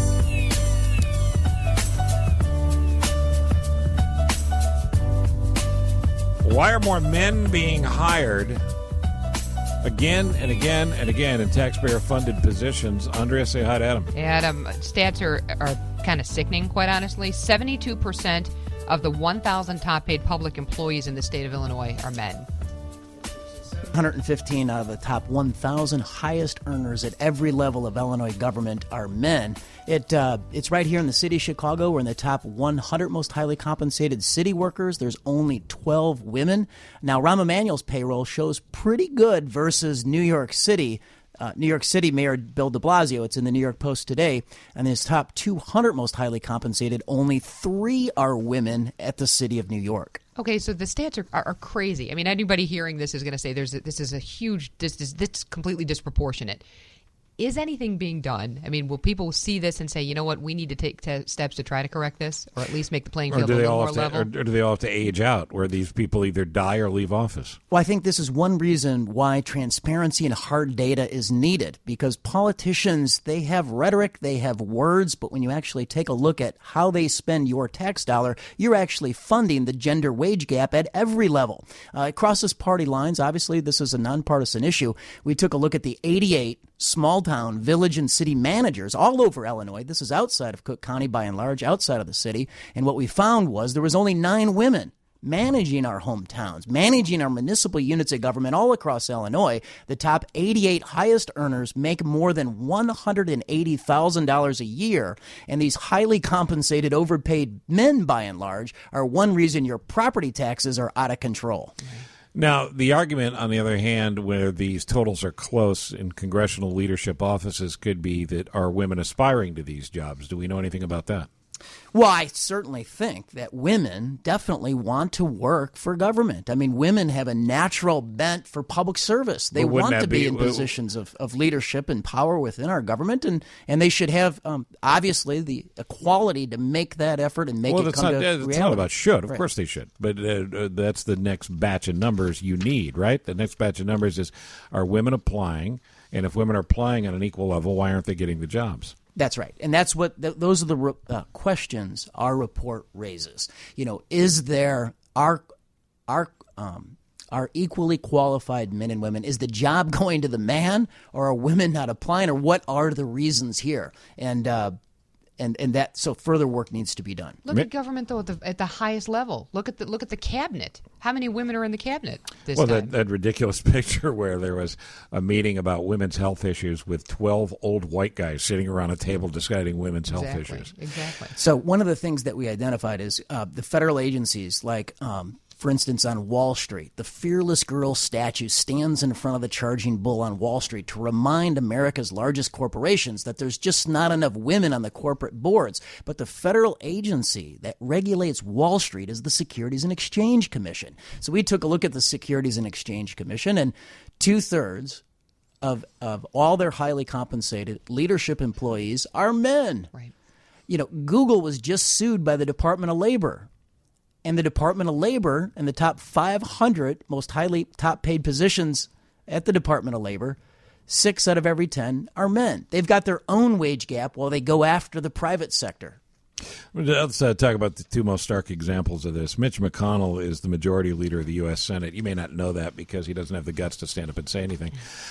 Why are more men being hired again and again and again in taxpayer-funded positions? Andrea, say hi to Adam. Adam, stats are, are kind of sickening, quite honestly. seventy-two percent of the one thousand top-paid public employees in the state of Illinois are men. one hundred fifteen out of the top one thousand highest earners at every level of Illinois government are men. It uh, It's right here in the city of Chicago. We're in the top one hundred most highly compensated city workers. There's only twelve women. Now, Rahm Emanuel's payroll shows pretty good versus New York City. Uh, New York City Mayor Bill de Blasio, it's in the New York Post today, and his top two hundred most highly compensated, only three are women at the city of New York. Okay, so the stats are, are, are crazy. I mean, anybody hearing this is going to say there's a, this is a huge, this is this completely disproportionate. Is anything being done? I mean, will people see this and say, you know what, we need to take te- steps to try to correct this, or at least make the playing Or field do a they little all more have to, level? or, or do they all have to age out, where these people either die or leave office? Well, I think this is one reason why transparency and hard data is needed, because politicians, they have rhetoric, they have words, but when you actually take a look at how they spend your tax dollar, you're actually funding the gender wage gap at every level. Uh, it crosses party lines. Obviously, this is a nonpartisan issue. We took a look at the eighty-eight small town, village, and city managers all over Illinois. This is outside of Cook County by and large, outside of the city. And what we found was there was only nine women managing our hometowns, managing our municipal units of government all across Illinois. The top eighty-eight highest earners make more than one hundred eighty thousand dollars a year. And these highly compensated, overpaid men, by and large, are one reason your property taxes are out of control. Now, the argument, on the other hand, where these totals are close in congressional leadership offices could be that are women aspiring to these jobs. Do we know anything about that? Well, I certainly think that women definitely want to work for government. I mean, women have a natural bent for public service. They Well, wouldn't want to that be, be- in positions of, of leadership and power within our government, and, and they should have, um, obviously, the equality to make that effort and make well, it that's come not, to it's reality. not about should. Of Right. course they should. But uh, uh, that's the next batch of numbers you need, right? The next batch of numbers is, are women applying? And if women are applying on an equal level, why aren't they getting the jobs? That's right. And that's what th- those are the re- uh, questions our report raises. You know, is there are are um are equally qualified men and women? Is the job going to the man, or are women not applying, or what are the reasons here? And uh and and that so further work needs to be done. Look at government, though, at the, at the highest level. Look at the look at the cabinet. How many women are in the cabinet this well, time? that, that ridiculous picture where there was a meeting about women's health issues with twelve old white guys sitting around a table deciding women's health exactly, issues. Exactly. So one of the things that we identified is uh, the federal agencies, like, um, for instance, on Wall Street, the Fearless Girl statue stands in front of the Charging Bull on Wall Street to remind America's largest corporations that there's just not enough women on the corporate boards. But the federal agency that regulates Wall Street is the Securities and Exchange Commission. So we took a look at the Securities and Exchange Commission, and two-thirds of, of all their highly compensated leadership employees are men. Right. You know, Google was just sued by the Department of Labor. And the Department of Labor and the top five hundred most highly top paid positions at the Department of Labor, six out of every ten are men. They've got their own wage gap while they go after the private sector. Let's uh, talk about the two most stark examples of this. Mitch McConnell is the majority leader of the U S. Senate. You may not know that because he doesn't have the guts to stand up and say anything.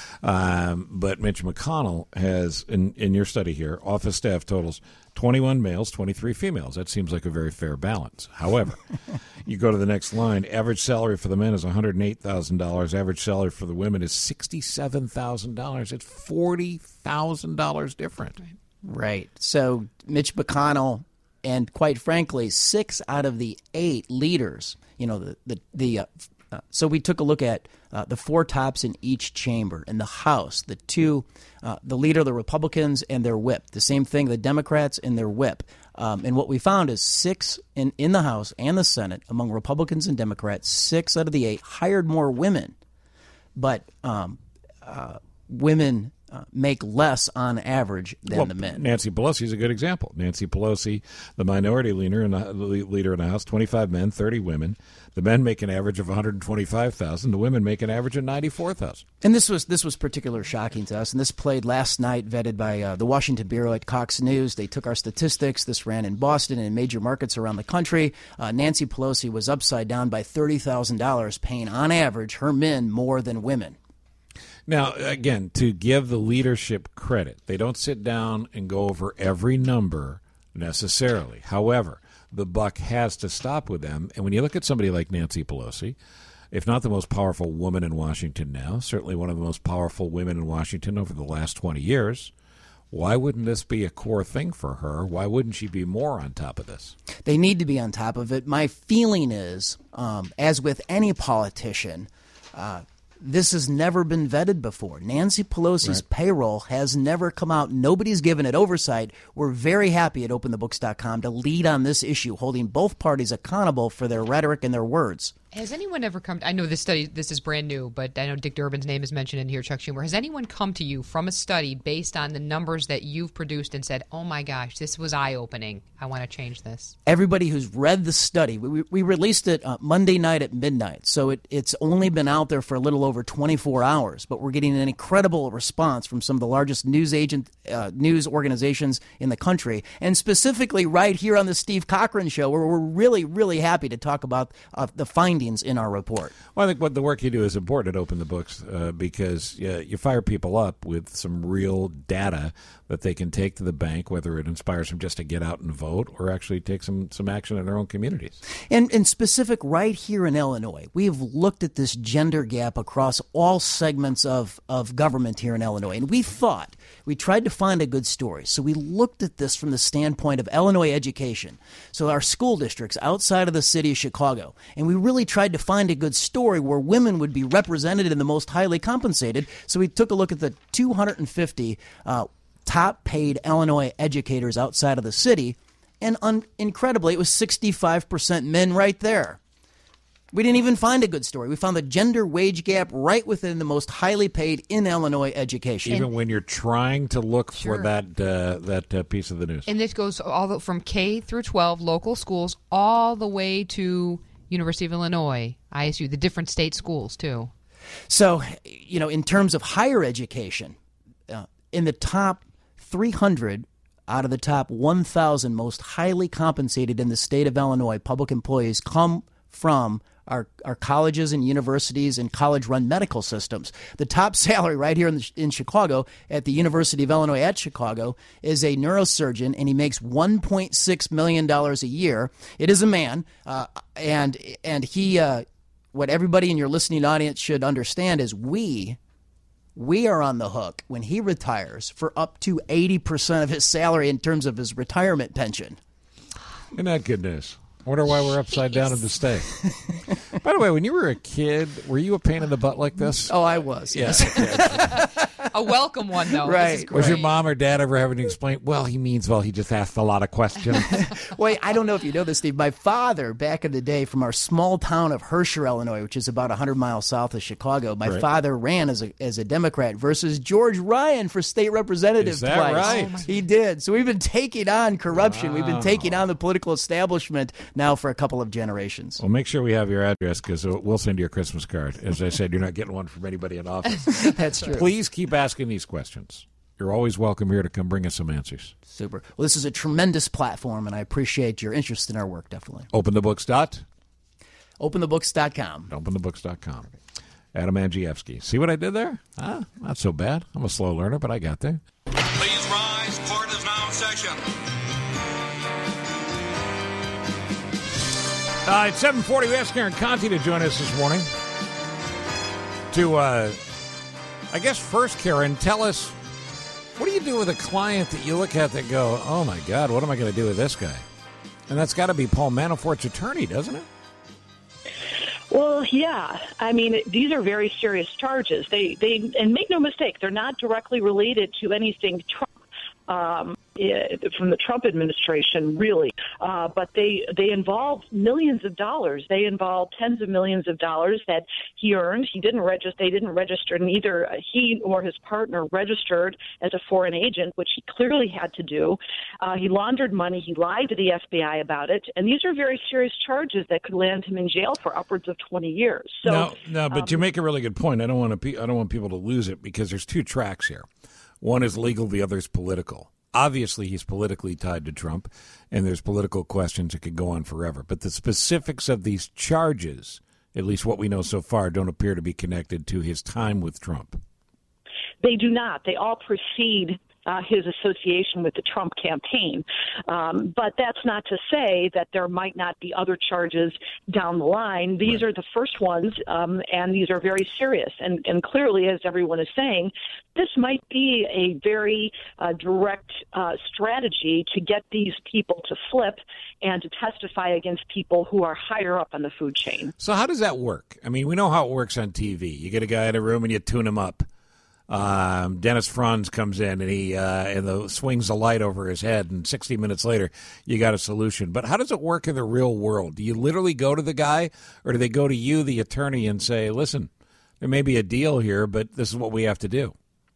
Um, but Mitch McConnell has, in, in your study here, office staff totals twenty-one males, twenty-three females. That seems like a very fair balance. However, you go to the next line. Average salary for the men is one hundred eight thousand dollars. Average salary for the women is sixty-seven thousand dollars. It's forty thousand dollars different. Right. So Mitch McConnell, and quite frankly, six out of the eight leaders, you know, the the, the uh, uh, so we took a look at uh, the four tops in each chamber. In the House, the two, uh, the leader of the Republicans and their whip. The same thing, the Democrats and their whip. Um, and what we found is six in, in the House and the Senate, among Republicans and Democrats, six out of the eight hired more women. But um, uh, women uh, make less on average than well, the men. Nancy Pelosi is a good example. Nancy Pelosi, the minority leader in the, leader in the House, twenty-five men, thirty women. The men make an average of one hundred twenty-five thousand. The women make an average of ninety-four thousand. And this was this was particularly shocking to us. And this played last night, vetted by uh, the Washington Bureau at Cox News. They took our statistics. This ran in Boston and in major markets around the country. Uh, Nancy Pelosi was upside down by thirty thousand dollars, paying on average her men more than women. Now, again, to give the leadership credit, they don't sit down and go over every number necessarily. However, the buck has to stop with them. And when you look at somebody like Nancy Pelosi, if not the most powerful woman in Washington now, certainly one of the most powerful women in Washington over the last twenty years, why wouldn't this be a core thing for her? Why wouldn't she be more on top of this? They need to be on top of it. My feeling is, um, as with any politician, uh, this has never been vetted before. Nancy Pelosi's Right. payroll has never come out. Nobody's given it oversight. We're very happy at open the books dot com to lead on this issue, holding both parties accountable for their rhetoric and their words. Has anyone ever come? I know this study, this is brand new, but I know Dick Durbin's name is mentioned in here, Chuck Schumer. Has anyone come to you from a study based on the numbers that you've produced and said, oh my gosh, this was eye-opening. I want to change this? Everybody who's read the study, we, we released it uh, Monday night at midnight, so it, it's only been out there for a little over twenty-four hours, but we're getting an incredible response from some of the largest news agent uh, news organizations in the country, and specifically right here on the Steve Cochran Show, where we're really, really happy to talk about uh, the findings in our report. Well, I think what the work you do is important at Open the Books uh, because uh, you fire people up with some real data that they can take to the bank, whether it inspires them just to get out and vote or actually take some, some action in their own communities. And in specific, right here in Illinois, we have looked at this gender gap across all segments of, of government here in Illinois. And we thought, we tried to find a good story. So we looked at this from the standpoint of Illinois education. So our school districts outside of the city of Chicago. And we really tried to find a good story where women would be represented and the most highly compensated. So we took a look at the two hundred fifty uh, top paid Illinois educators outside of the city. And un- incredibly, it was sixty-five percent men right there. We didn't even find a good story. We found the gender wage gap right within the most highly paid in Illinois education. Even when you're trying to look Sure. for that uh, that uh, piece of the news. And this goes all the, from K through twelve, local schools, all the way to University of Illinois, I S U, the different state schools, too. So, you know, in terms of higher education, uh, in the top three hundred out of the top one thousand most highly compensated in the state of Illinois public employees come from our, our colleges and universities and college-run medical systems. The top salary right here in, the, in Chicago at the University of Illinois at Chicago is a neurosurgeon, and he makes one point six million dollars a year. It is a man, uh, and and he. Uh, what everybody in your listening audience should understand is we. We are on the hook when he retires for up to eighty percent of his salary in terms of his retirement pension. Isn't that good news? I wonder why we're upside down in the state. By the way, when you were a kid, were you a pain in the butt like this? Oh, I was, yes. A welcome one, though. Right. This is Was your great. mom or dad ever having to explain, well, he means, well, he just asked a lot of questions? Wait, I don't know if you know this, Steve. My father, back in the day, from our small town of Herscher, Illinois, which is about one hundred miles south of Chicago, my Right. father ran as a as a Democrat versus George Ryan for state representative Is that twice. right? Oh, my He did. So we've been taking on corruption. We've been taking on the political establishment now for a couple of generations. Well, make sure we have your address because we'll send you a Christmas card. As I said, you're not getting one from anybody in office. That's true. Please keep asking these questions. You're always welcome here to come bring us some answers. Super. Well, this is a tremendous platform, and I appreciate your interest in our work, definitely. Open the books dot? open the books dot com. open the books dot com. Adam Andrzejewski. See what I did there? Ah, not so bad. I'm a slow learner, but I got there. Please rise. Court is now in session. Uh, it's seven forty. We asked Karen Conti to join us this morning. To, uh, I guess first, Karen, tell us, what do you do with a client that you look at that go, oh, my God, what am I going to do with this guy? And that's got to be Paul Manafort's attorney, doesn't it? Well, yeah. I mean, these are very serious charges. They, they, and make no mistake, they're not directly related to anything Trump. Um, from the Trump administration, really, uh, but they they involve millions of dollars. They involve tens of millions of dollars that he earned. He didn't register. They didn't register. Neither he nor his partner registered as a foreign agent, which he clearly had to do. Uh, he laundered money. He lied to the F B I about it, and these are very serious charges that could land him in jail for upwards of twenty years. So, no, no, but um, you make a really good point. I don't want to. Pe- I don't want people to lose it because there's two tracks here. One is legal, the other is political. Obviously, he's politically tied to Trump, and there's political questions that could go on forever. But the specifics of these charges, at least what we know so far, don't appear to be connected to his time with Trump. They do not. They all precede uh, his association with the Trump campaign. Um, but that's not to say that there might not be other charges down the line. These right. are the first ones, um, and these are very serious. And, and clearly, as everyone is saying, this might be a very uh, direct uh, strategy to get these people to flip and to testify against people who are higher up on the food chain. So how does that work? I mean, we know how it works on T V. You get a guy in a room and you tune him up. Um, Dennis Franz comes in and he uh, and the, swings the light over his head, and sixty minutes later, you got a solution. But how does it work in the real world? Do you literally go to the guy, or do they go to you, the attorney, and say, listen, there may be a deal here, but this is what we have to do?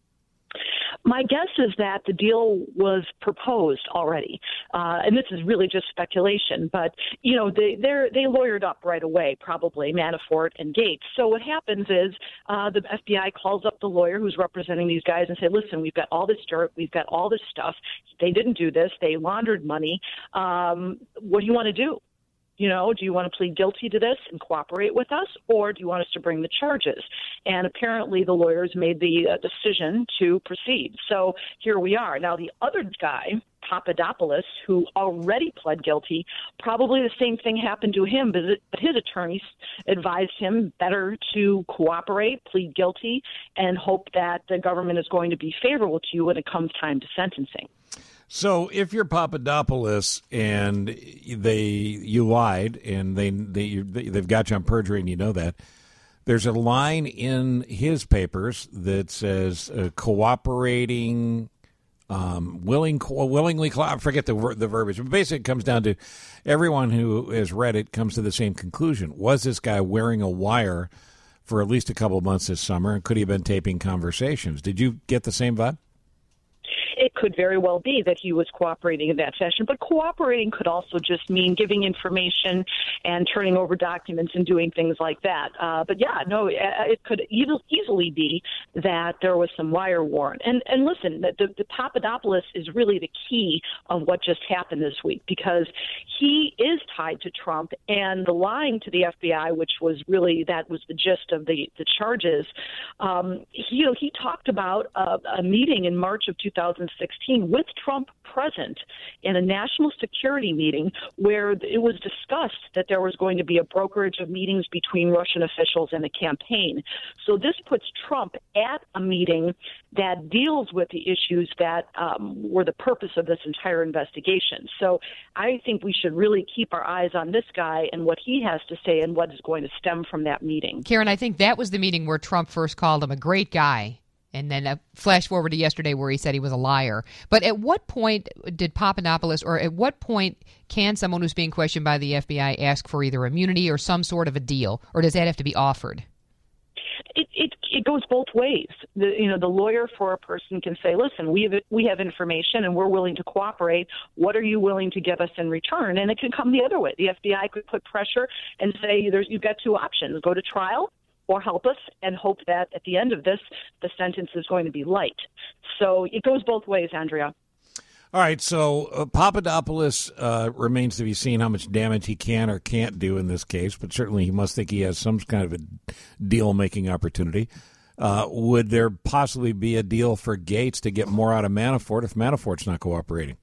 My guess is that the deal was proposed already, uh, and this is really just speculation. But you know, they they're, they lawyered up right away, probably Manafort and Gates. So what happens is uh, the F B I calls up the lawyer who's representing these guys and say, "Listen, we've got all this dirt, we've got all this stuff. They didn't do this. They laundered money. Um, what do you want to do? You know, do you want to plead guilty to this and cooperate with us, or do you want us to bring the charges?" And apparently the lawyers made the uh, decision to proceed. So here we are. Now, the other guy, Papadopoulos, who already pled guilty, probably the same thing happened to him, but but his attorneys advised him better to cooperate, plead guilty, and hope that the government is going to be favorable to you when it comes time to sentencing. So if you're Papadopoulos and they you lied and they they they've got you on perjury and you know that, there's a line in his papers that says uh, cooperating, um, willing, willingly. I forget the the verbiage, but basically it comes down to everyone who has read it comes to the same conclusion. Was this guy wearing a wire for at least a couple of months this summer, and could he have been taping conversations? Did you get the same vibe? It could very well be that he was cooperating in that fashion, but cooperating could also just mean giving information and turning over documents and doing things like that. Uh, but yeah, no, it could easily be that there was some wire warrant. And and listen, the, the Papadopoulos is really the key of what just happened this week, because he is tied to Trump, and the lying to the F B I, which was really, that was the gist of the, the charges. Um, he, you know, he talked about a, a meeting in March of two thousand sixteen with Trump present in a national security meeting where it was discussed that there was going to be a brokerage of meetings between Russian officials and the campaign. So this puts Trump at a meeting that deals with the issues that um, were the purpose of this entire investigation. So I think we should really keep our eyes on this guy and what he has to say and what is going to stem from that meeting. Karen, I think that was the meeting where Trump first called him a great guy. And then uh, flash forward to yesterday where he said he was a liar. But at what point did Papadopoulos, or at what point can someone who's being questioned by the F B I ask for either immunity or some sort of a deal, or does that have to be offered? It it, it goes both ways. The, you know, the lawyer for a person can say, "Listen, we have we have information and we're willing to cooperate. What are you willing to give us in return?" And it can come the other way. The F B I could put pressure and say, "There's you've got two options: go to trial, or help us and hope that at the end of this, the sentence is going to be light." So it goes both ways, Andrea. All right, so uh, Papadopoulos uh, remains to be seen how much damage he can or can't do in this case, but certainly he must think he has some kind of a deal-making opportunity. Uh, would there possibly be a deal for Gates to get more out of Manafort if Manafort's not cooperating?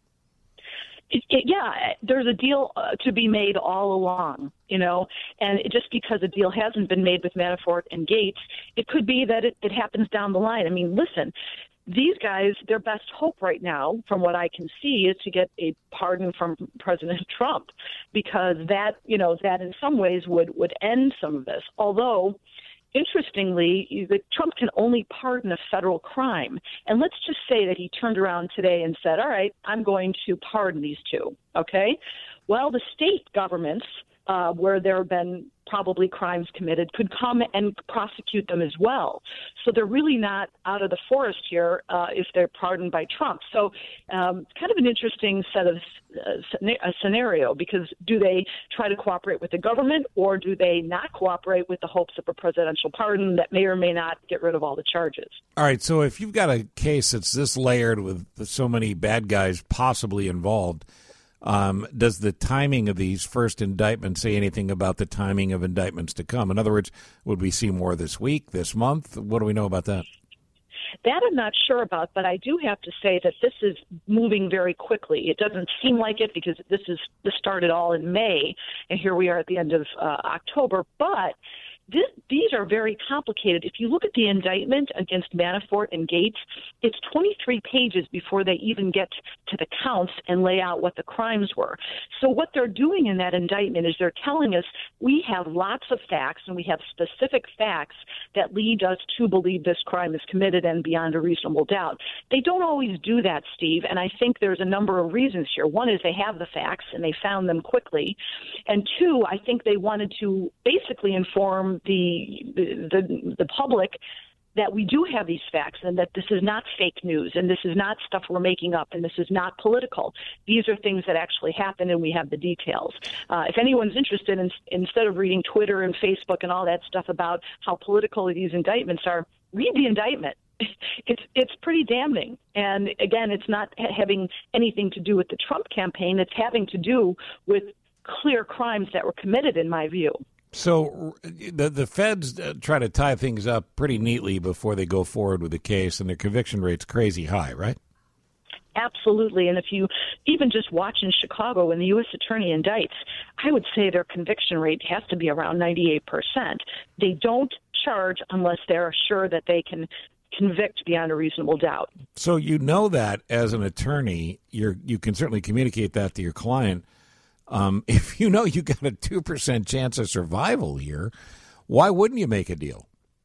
It, it, yeah, there's a deal uh, to be made all along, you know, and it, just because a deal hasn't been made with Manafort and Gates, it could be that it, it happens down the line. I mean, listen, these guys, their best hope right now, from what I can see, is to get a pardon from President Trump, because that, you know, that in some ways would, would end some of this. Although, interestingly, the, Trump can only pardon a federal crime. And let's just say that he turned around today and said, all right, I'm going to pardon these two, okay? Well, the state governments, uh, where there have been probably crimes committed, could come and prosecute them as well. So they're really not out of the forest here uh, if they're pardoned by Trump. So um, it's kind of an interesting set of uh, a scenario, because do they try to cooperate with the government, or do they not cooperate with the hopes of a presidential pardon that may or may not get rid of all the charges? All right, so if you've got a case that's this layered with so many bad guys possibly involved, Um, does the timing of these first indictments say anything about the timing of indictments to come? In other words, would we see more this week, this month? What do we know about that? That I'm not sure about, but I do have to say that this is moving very quickly. It doesn't seem like it, because this is this started all in May, and here we are at the end of uh, October. But this, these are very complicated. If you look at the indictment against Manafort and Gates, it's twenty-three pages before they even get to the counts and lay out what the crimes were. So what they're doing in that indictment is they're telling us we have lots of facts and we have specific facts that lead us to believe this crime is committed and beyond a reasonable doubt. They don't always do that, Steve, and I think there's a number of reasons here. One is they have the facts and they found them quickly. And two, I think they wanted to basically inform the the, the public that we do have these facts and that this is not fake news and this is not stuff we're making up and this is not political. These are things that actually happen and we have the details. Uh, if anyone's interested, in, instead of reading Twitter and Facebook and all that stuff about how political these indictments are, read the indictment. It's it's pretty damning. And again, it's not having anything to do with the Trump campaign. It's having to do with clear crimes that were committed, in my view. So the the feds uh, try to tie things up pretty neatly before they go forward with the case, and their conviction rate's crazy high, right? Absolutely. And if you even just watch in Chicago when the U S attorney indicts, I would say their conviction rate has to be around ninety-eight percent. They don't charge unless they're sure that they can convict beyond a reasonable doubt. So you know that as an attorney, you're you can certainly communicate that to your client. Um, if you know you got a two percent chance of survival here, why wouldn't you make a deal?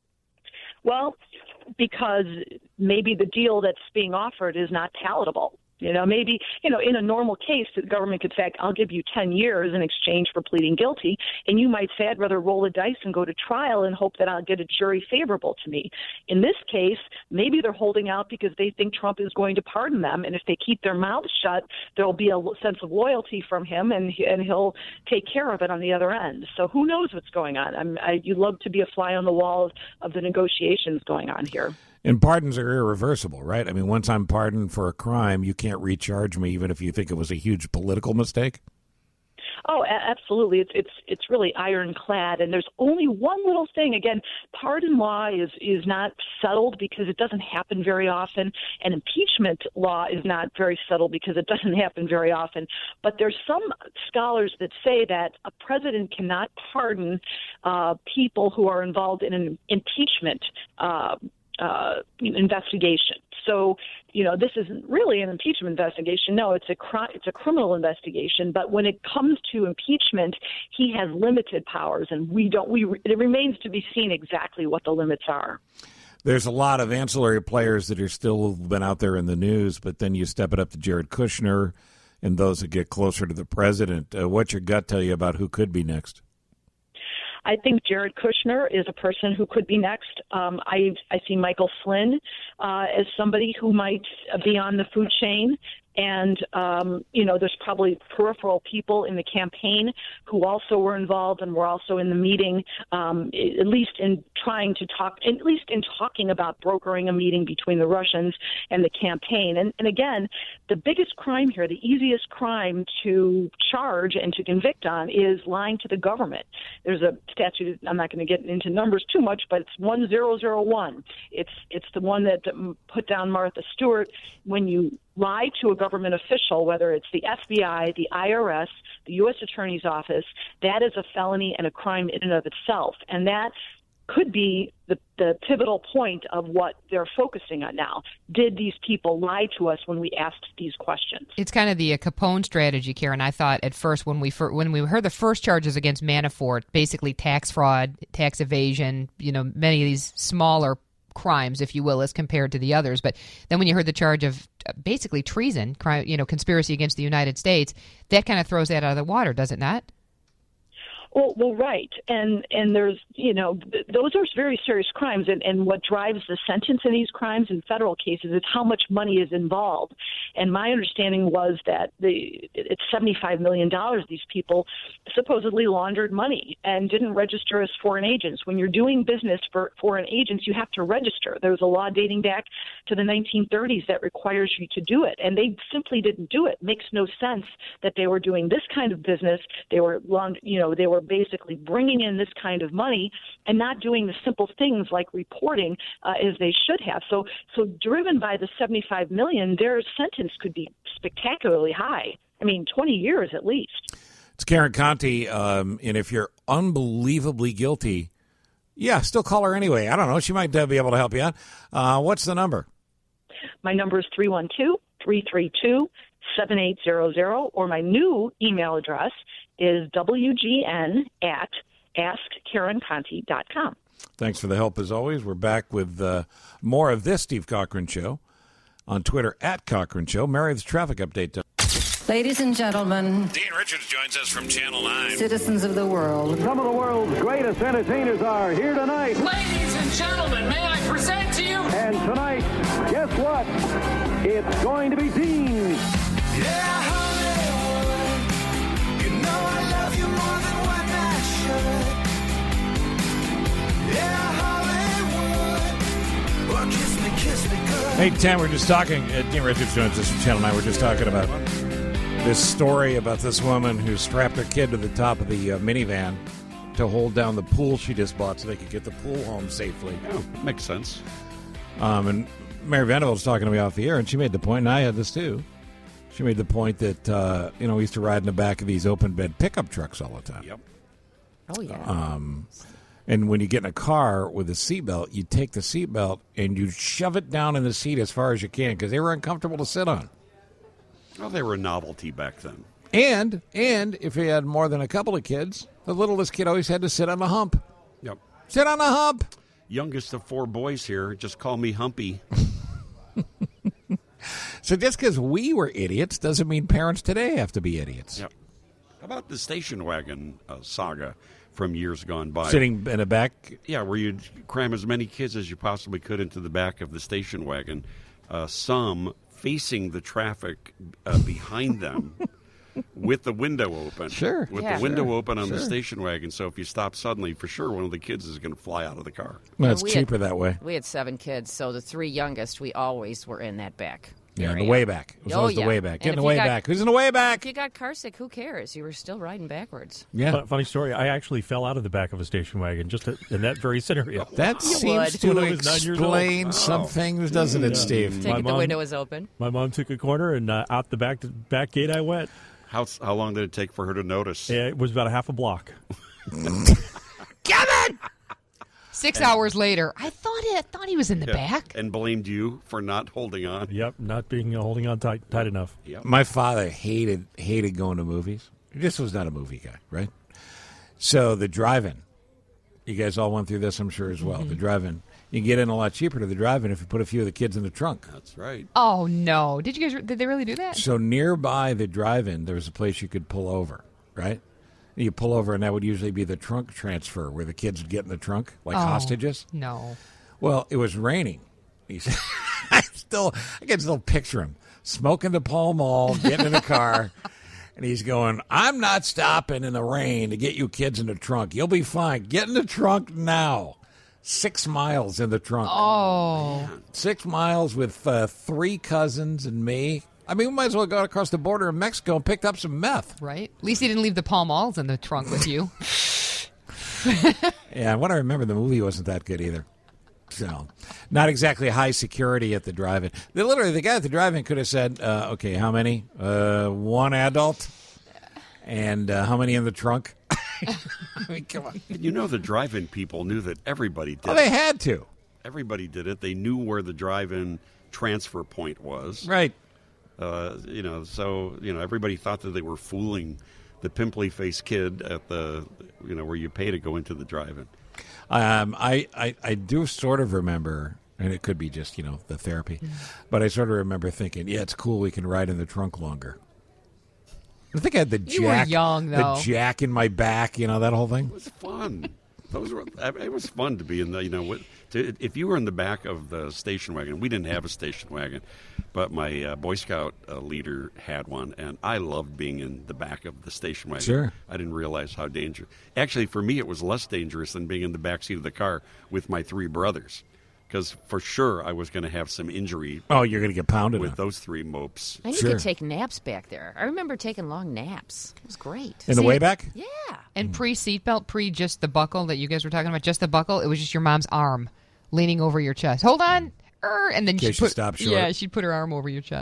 Well, because maybe the deal that's being offered is not palatable. You know, maybe, you know, in a normal case, the government could say, I'll give you ten years in exchange for pleading guilty. And you might say, I'd rather roll the dice and go to trial and hope that I'll get a jury favorable to me. In this case, maybe they're holding out because they think Trump is going to pardon them. And if they keep their mouths shut, there'll be a sense of loyalty from him and and he'll take care of it on the other end. So who knows what's going on? I'm, I, you'd love to be a fly on the wall of, of the negotiations going on here. And pardons are irreversible, right? I mean, once I'm pardoned for a crime, you can't recharge me even if you think it was a huge political mistake? Oh, a- absolutely. It's it's it's really ironclad, and there's only one little thing. Again, pardon law is is not settled because it doesn't happen very often, and impeachment law is not very settled because it doesn't happen very often. But there's some scholars that say that a president cannot pardon uh, people who are involved in an impeachment uh Uh, investigation. So, you know, this isn't really an impeachment investigation. No, it's a cri- it's a criminal investigation. But when it comes to impeachment, he has limited powers, and we don't. We it remains to be seen exactly what the limits are. There's a lot of ancillary players that are still been out there in the news, but then you step it up to Jared Kushner and those that get closer to the president. Uh, what's your gut tell you about who could be next? I think Jared Kushner is a person who could be next. Um, I I see Michael Flynn uh, as somebody who might be on the food chain. And, um, you know, there's probably peripheral people in the campaign who also were involved and were also in the meeting, um, at least in trying to talk, at least in talking about brokering a meeting between the Russians and the campaign. And, and again, the biggest crime here, the easiest crime to charge and to convict on is lying to the government. There's a statute, I'm not going to get into numbers too much, but it's one thousand one. It's, it's the one that put down Martha Stewart. When you lie to a government official, whether it's the F B I, the I R S, the U S Attorney's Office, that is a felony and a crime in and of itself. And that could be the, the pivotal point of what they're focusing on now. Did these people lie to us when we asked these questions? It's kind of the uh, Capone strategy, Karen. I thought at first when we fir- when we heard the first charges against Manafort, basically tax fraud, tax evasion, you know, many of these smaller crimes, if you will, as compared to the others. But then when you heard the charge of basically treason, crime, you know, conspiracy against the United States, that kind of throws that out of the water, does it not? Well, well, right, and and there's, you know, th- those are very serious crimes, and, and what drives the sentence in these crimes in federal cases is how much money is involved. And my understanding was that the it's seventy-five million dollars. These people supposedly laundered money and didn't register as foreign agents. When you're doing business for foreign agents, you have to register. There's a law dating back to the nineteen thirties that requires you to do it, and they simply didn't do it. It makes no sense that they were doing this kind of business. They were, you know, they were basically bringing in this kind of money and not doing the simple things like reporting uh, as they should have. So, so driven by the seventy-five million dollars, their sentence could be spectacularly high. I mean, twenty years at least. It's Karen Conti, um, and if you're unbelievably guilty Yeah, still call her anyway. I don't know. She might uh, be able to help you out. Uh, what's the number? My number is three one two, three three two, seven eight zero zero, or my new email address is W G N at ask karen conti dot com. Thanks for the help as always. We're back with uh, more of this Steve Cochran Show on Twitter at Cochran Show. Mary's traffic update. Ladies and gentlemen, Dean Richards joins us from Channel nine. citizens of the world. Some of the world's greatest entertainers are here tonight. Ladies and gentlemen, may I present to you? And tonight, guess what? It's going to be Dean. Yeah, Hollywood, you know I love you more than what I should. Yeah, Hollywood, well, kiss me, kiss me good. Hey, Tam, we're just talking. Uh, Dean Richards joins us from Channel nine. We're just talking about this story about this woman who strapped her kid to the top of the uh, minivan to hold down the pool she just bought so they could get the pool home safely. Oh, makes sense. Um, and Mary Vanderbilt was talking to me off the air, and she made the point, and I had this too. She made the point that, uh, you know, we used to ride in the back of these open bed pickup trucks all the time. Yep. Oh, yeah. Um, and when you get in a car with a seatbelt, you take the seatbelt and you shove it down in the seat as far as you can because they were uncomfortable to sit on. Well, they were a novelty back then. And and if you had more than a couple of kids, the littlest kid always had to sit on the hump. Yep. Sit on the hump. Youngest of four boys here. Just call me Humpy. So just because we were idiots doesn't mean parents today have to be idiots. Yep. How about the station wagon uh, saga from years gone by? Sitting in the back? Yeah, where you'd cram as many kids as you possibly could into the back of the station wagon. Uh, some facing the traffic uh, behind them with the window open. Sure. With Yeah. the window Sure. open on Sure. the station wagon. So if you stop suddenly, for sure, one of the kids is going to fly out of the car. Well, it's We cheaper had- that way. We had seven kids, so the three youngest, we always were in that back. Yeah, area. the way back. It was Oh, always yeah. the way back. And Get in if the you way got- back. Who's in the way If back? you got car sick, who cares? You were still riding backwards. Yeah. Fun- Funny story. I actually fell out of the back of a station wagon just to, in that very scenario. That You seems would. to When I was nine years old. explain some things, doesn't it, Yeah. Steve? Take My it, the mom- window was open. My mom took a corner, and uh, out the back back gate I went. How, how long did it take for her to notice? Yeah, it was about a half a block. Kevin! Six hours later, I thought it, I thought he was in the Yeah. back. And blamed you for not holding on. Yep, not being uh, holding on tight tight enough. Yep. My father hated hated going to movies. He just was not a movie guy, right? So the drive-in, you guys all went through this, I'm sure, as well. Mm-hmm. The drive-in, you can get in a lot cheaper to the drive-in if you put a few of the kids in the trunk. That's right. Oh no! Did you guys? Did they really do that? So nearby the drive-in, there was a place you could pull over, right? You pull over, and that would usually be the trunk transfer, where the kids would get in the trunk like Oh, hostages. No. Well, it was raining. He said, I still, I can still picture him smoking the Pall Mall, getting in the car, and he's going, "I'm not stopping in the rain to get you kids in the trunk. You'll be fine. Get in the trunk now." Six miles in the trunk. Oh. Six miles with uh, three cousins and me. I mean, we might as well go across the border in Mexico and picked up some meth. Right. At least he didn't leave the Pall Malls in the trunk with you. Yeah, what I remember, the movie wasn't that good either. So, not exactly high security at the drive-in. They literally, the guy at the drive-in could have said, uh, "Okay, how many? Uh, one adult, and uh, how many in the trunk?" I mean, come on. You know, the drive-in people knew that everybody did Well, they it. had to. Everybody did it. They knew where the drive-in transfer point was. Right. Uh, you know, so, you know, everybody thought that they were fooling the pimply-faced kid at the, you know, where you pay to go into the drive-in. Um, I, I, I do sort of remember, and it could be just, you know, the therapy, Mm-hmm. but I sort of remember thinking, yeah, it's cool, we can ride in the trunk longer. I think I had the You were jack, young, though. the jack in my back, you know, that whole thing. It was fun. Those were. It was fun to be in the. You know, what, to, if you were in the back of the station wagon, we didn't have a station wagon, but my uh, Boy Scout uh, leader had one, and I loved being in the back of the station wagon. Sure. I didn't realize how dangerous. Actually, for me, it was less dangerous than being in the back seat of the car with my three brothers, because for sure I was going to have some injury. Oh, you're going to get pounded with on. those three mopes. And you Sure. could take naps back there. I remember taking long naps. It was great. In the way back? Yeah. And pre seatbelt, pre just the buckle that you guys were talking about, just the buckle, it was just your mom's arm leaning over your chest. Hold on. Er, and then In she'd case you put, stop short. Yeah, she'd put her arm over your chest.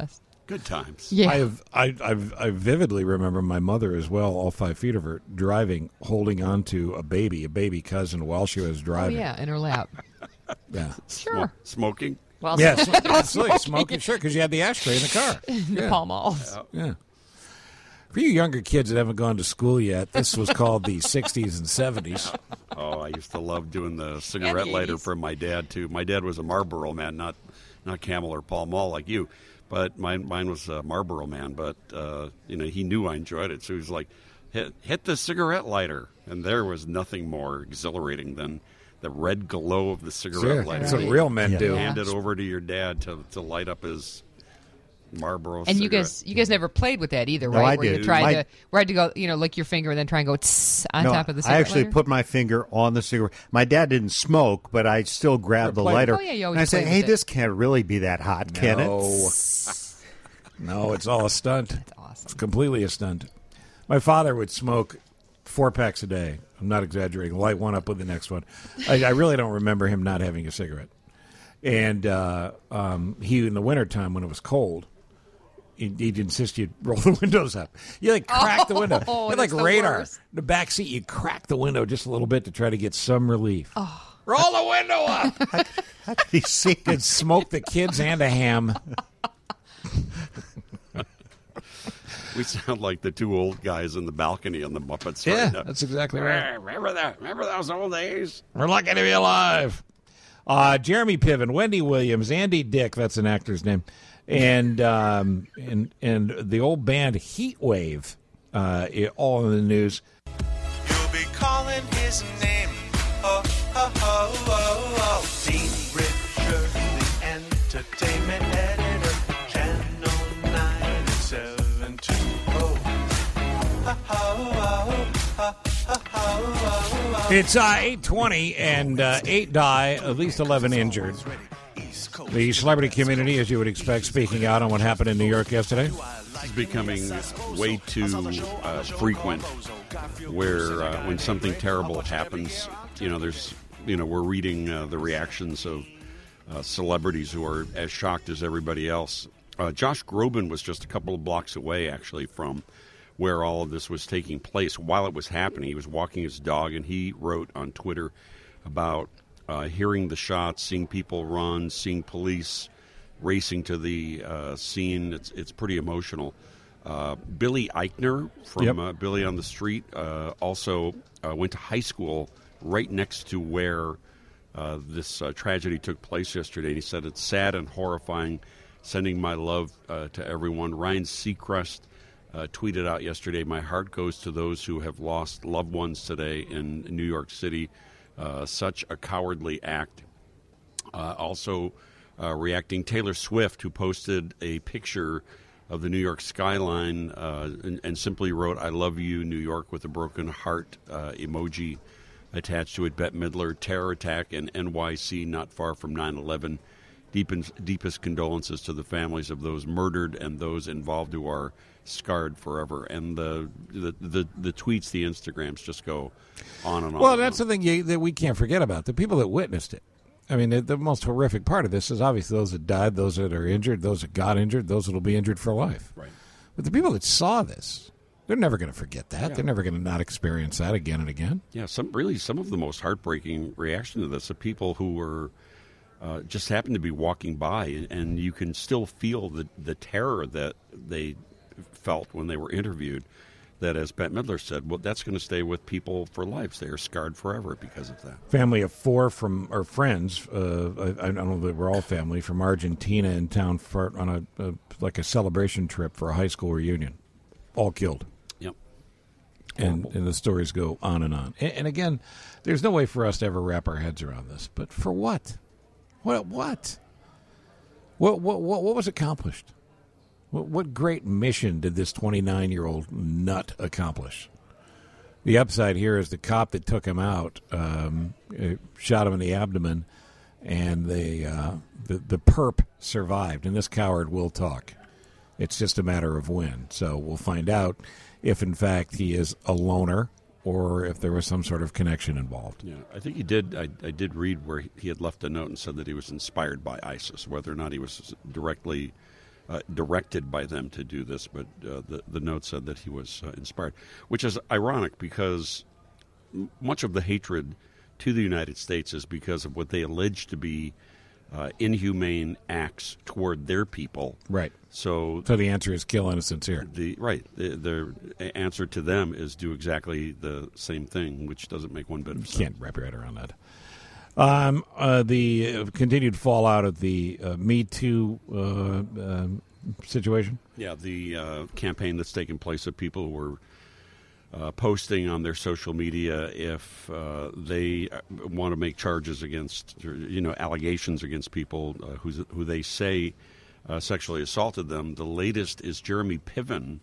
Good times. Yeah. I have I I've, I vividly remember my mother as well, all five feet of her, driving, holding on to a baby, a baby cousin, while she was Oh, driving. yeah, in her lap. Yeah. Sure. Smoking? Well, yes, smoking. absolutely. Smoking, sure, because you had the ashtray in the car. The Yeah. Pall Malls. Yeah. For you younger kids that haven't gone to school yet, this was called the sixties and seventies. Oh, I used to love doing the cigarette lighter for my dad, too. My dad was a Marlboro man, not not Camel or Pall Mall like you. But mine, mine was a Marlboro man. But, uh, you know, he knew I enjoyed it. So he was like, hit, hit the cigarette lighter. And there was nothing more exhilarating than the red glow of the cigarette Sure. lighter. That's what real men do. Hand it over to your dad to, to light up his Marlboro And cigarette. you guys, you guys never played with that either, No, right? I Where did. you tried My- to, where I had to go, you know, lick your finger and then try and go tss on No, top of the I cigarette actually lighter? put my finger on the cigarette. My dad didn't smoke, but I still grabbed the played- lighter. Oh, yeah, you always and I said, played hey, with it. this can't really be that hot, can No. it? No, it's all a stunt. That's awesome. It's completely a stunt. My father would smoke four packs a day. I'm not exaggerating. Light one up with the next one. I, I really don't remember him not having a cigarette. And uh, um, he, in the wintertime when it was cold, he'd, he'd insist you roll the windows up. You like crack the window. Oh, You're like that's the radar. worst. In the back seat, you crack the window just a little bit to try to get some relief. Oh. Roll the window up. How did he see? Could smoke the kids and a ham. We sound like the two old guys in the balcony on the Muppets Yeah, right now. that's exactly right. Remember that? Remember those old days? We're lucky to be alive. Uh, Jeremy Piven, Wendy Williams, Andy Dick, that's an actor's name, and um, and and the old band Heatwave, uh, it- all in the news. You'll be calling his name. Oh, oh, oh, oh, oh. Dean Richard, the entertainment editor. Channel nine seven two oh. Oh, oh, oh, oh, oh, oh, oh. It's uh, eight twenty, and uh, eight die, at least eleven injured. The celebrity community, as you would expect, speaking out on what happened in New York yesterday. It's becoming way too uh, frequent where uh, when something terrible happens, you know, there's, you know, we're reading uh, the reactions of uh, celebrities who are as shocked as everybody else. Uh, Josh Groban was just a couple of blocks away, actually, from where all of this was taking place. While it was happening, he was walking his dog, and he wrote on Twitter about uh, hearing the shots, seeing people run, seeing police racing to the uh, scene. It's it's pretty emotional. Uh, Billy Eichner from Yep. uh, Billy on the Street uh, also uh, went to high school right next to where uh, this uh, tragedy took place yesterday. He said it's sad and horrifying. Sending my love uh, to everyone. Ryan Seacrest uh, tweeted out yesterday, my heart goes to those who have lost loved ones today in New York City. Uh, such a cowardly act. Uh, also uh, reacting, Taylor Swift, who posted a picture of the New York skyline uh, and, and simply wrote, I love you, New York, with a broken heart uh, emoji attached to it. Bette Midler, terror attack in N Y C not far from nine eleven. Deepest, deepest condolences to the families of those murdered and those involved who are scarred forever. And the the, the, the tweets, the Instagrams just go on and on. Well, and that's on. the thing you, that we can't forget about the people that witnessed it. I mean, the, the most horrific part of this is obviously those that died, those that are injured, those that got injured, those that will be injured for life. Right. But the people that saw this, they're never going to forget that. Yeah. They're never going to not experience that again and again. Yeah, some really some of the most heartbreaking reaction to this are people who were uh, just happened to be walking by, and, and you can still feel the the terror that they felt when they were interviewed. That, as Bette Midler said, well, that's going to stay with people for life. They are scarred forever because of that. Family of four from our friends, uh, I, I don't know that we're all family, from Argentina in town for on a, a like a celebration trip for a high school reunion, all killed. Yep. And, and the stories go on and on. And, and again, there's no way for us to ever wrap our heads around this. But for what? What? What? What? What? What, what was accomplished? What, what great mission did this twenty-nine-year-old nut accomplish? The upside here is the cop that took him out um, uh, shot him in the abdomen, and the, uh, the the perp survived. And this coward will talk. It's just a matter of when. So we'll find out if, in fact, he is a loner or if there was some sort of connection involved. Yeah, I think he did. I, I did read where he, he had left a note and said that he was inspired by ISIS. Whether or not he was directly uh, directed by them to do this, but uh, the, the note said that he was uh, inspired, which is ironic because m- much of the hatred to the United States is because of what they allege to be uh, inhumane acts toward their people. Right. So, so the answer is kill innocents here. The right. The, the answer to them is do exactly the same thing, which doesn't make one bit of sense. You can't wrap your head around that. Um, uh, the continued fallout of the uh, Me Too uh, uh, situation. Yeah, the uh, campaign that's taken place of people who were uh, posting on their social media if uh, they want to make charges against, you know, allegations against people uh, who's, who they say uh, sexually assaulted them. The latest is Jeremy Piven,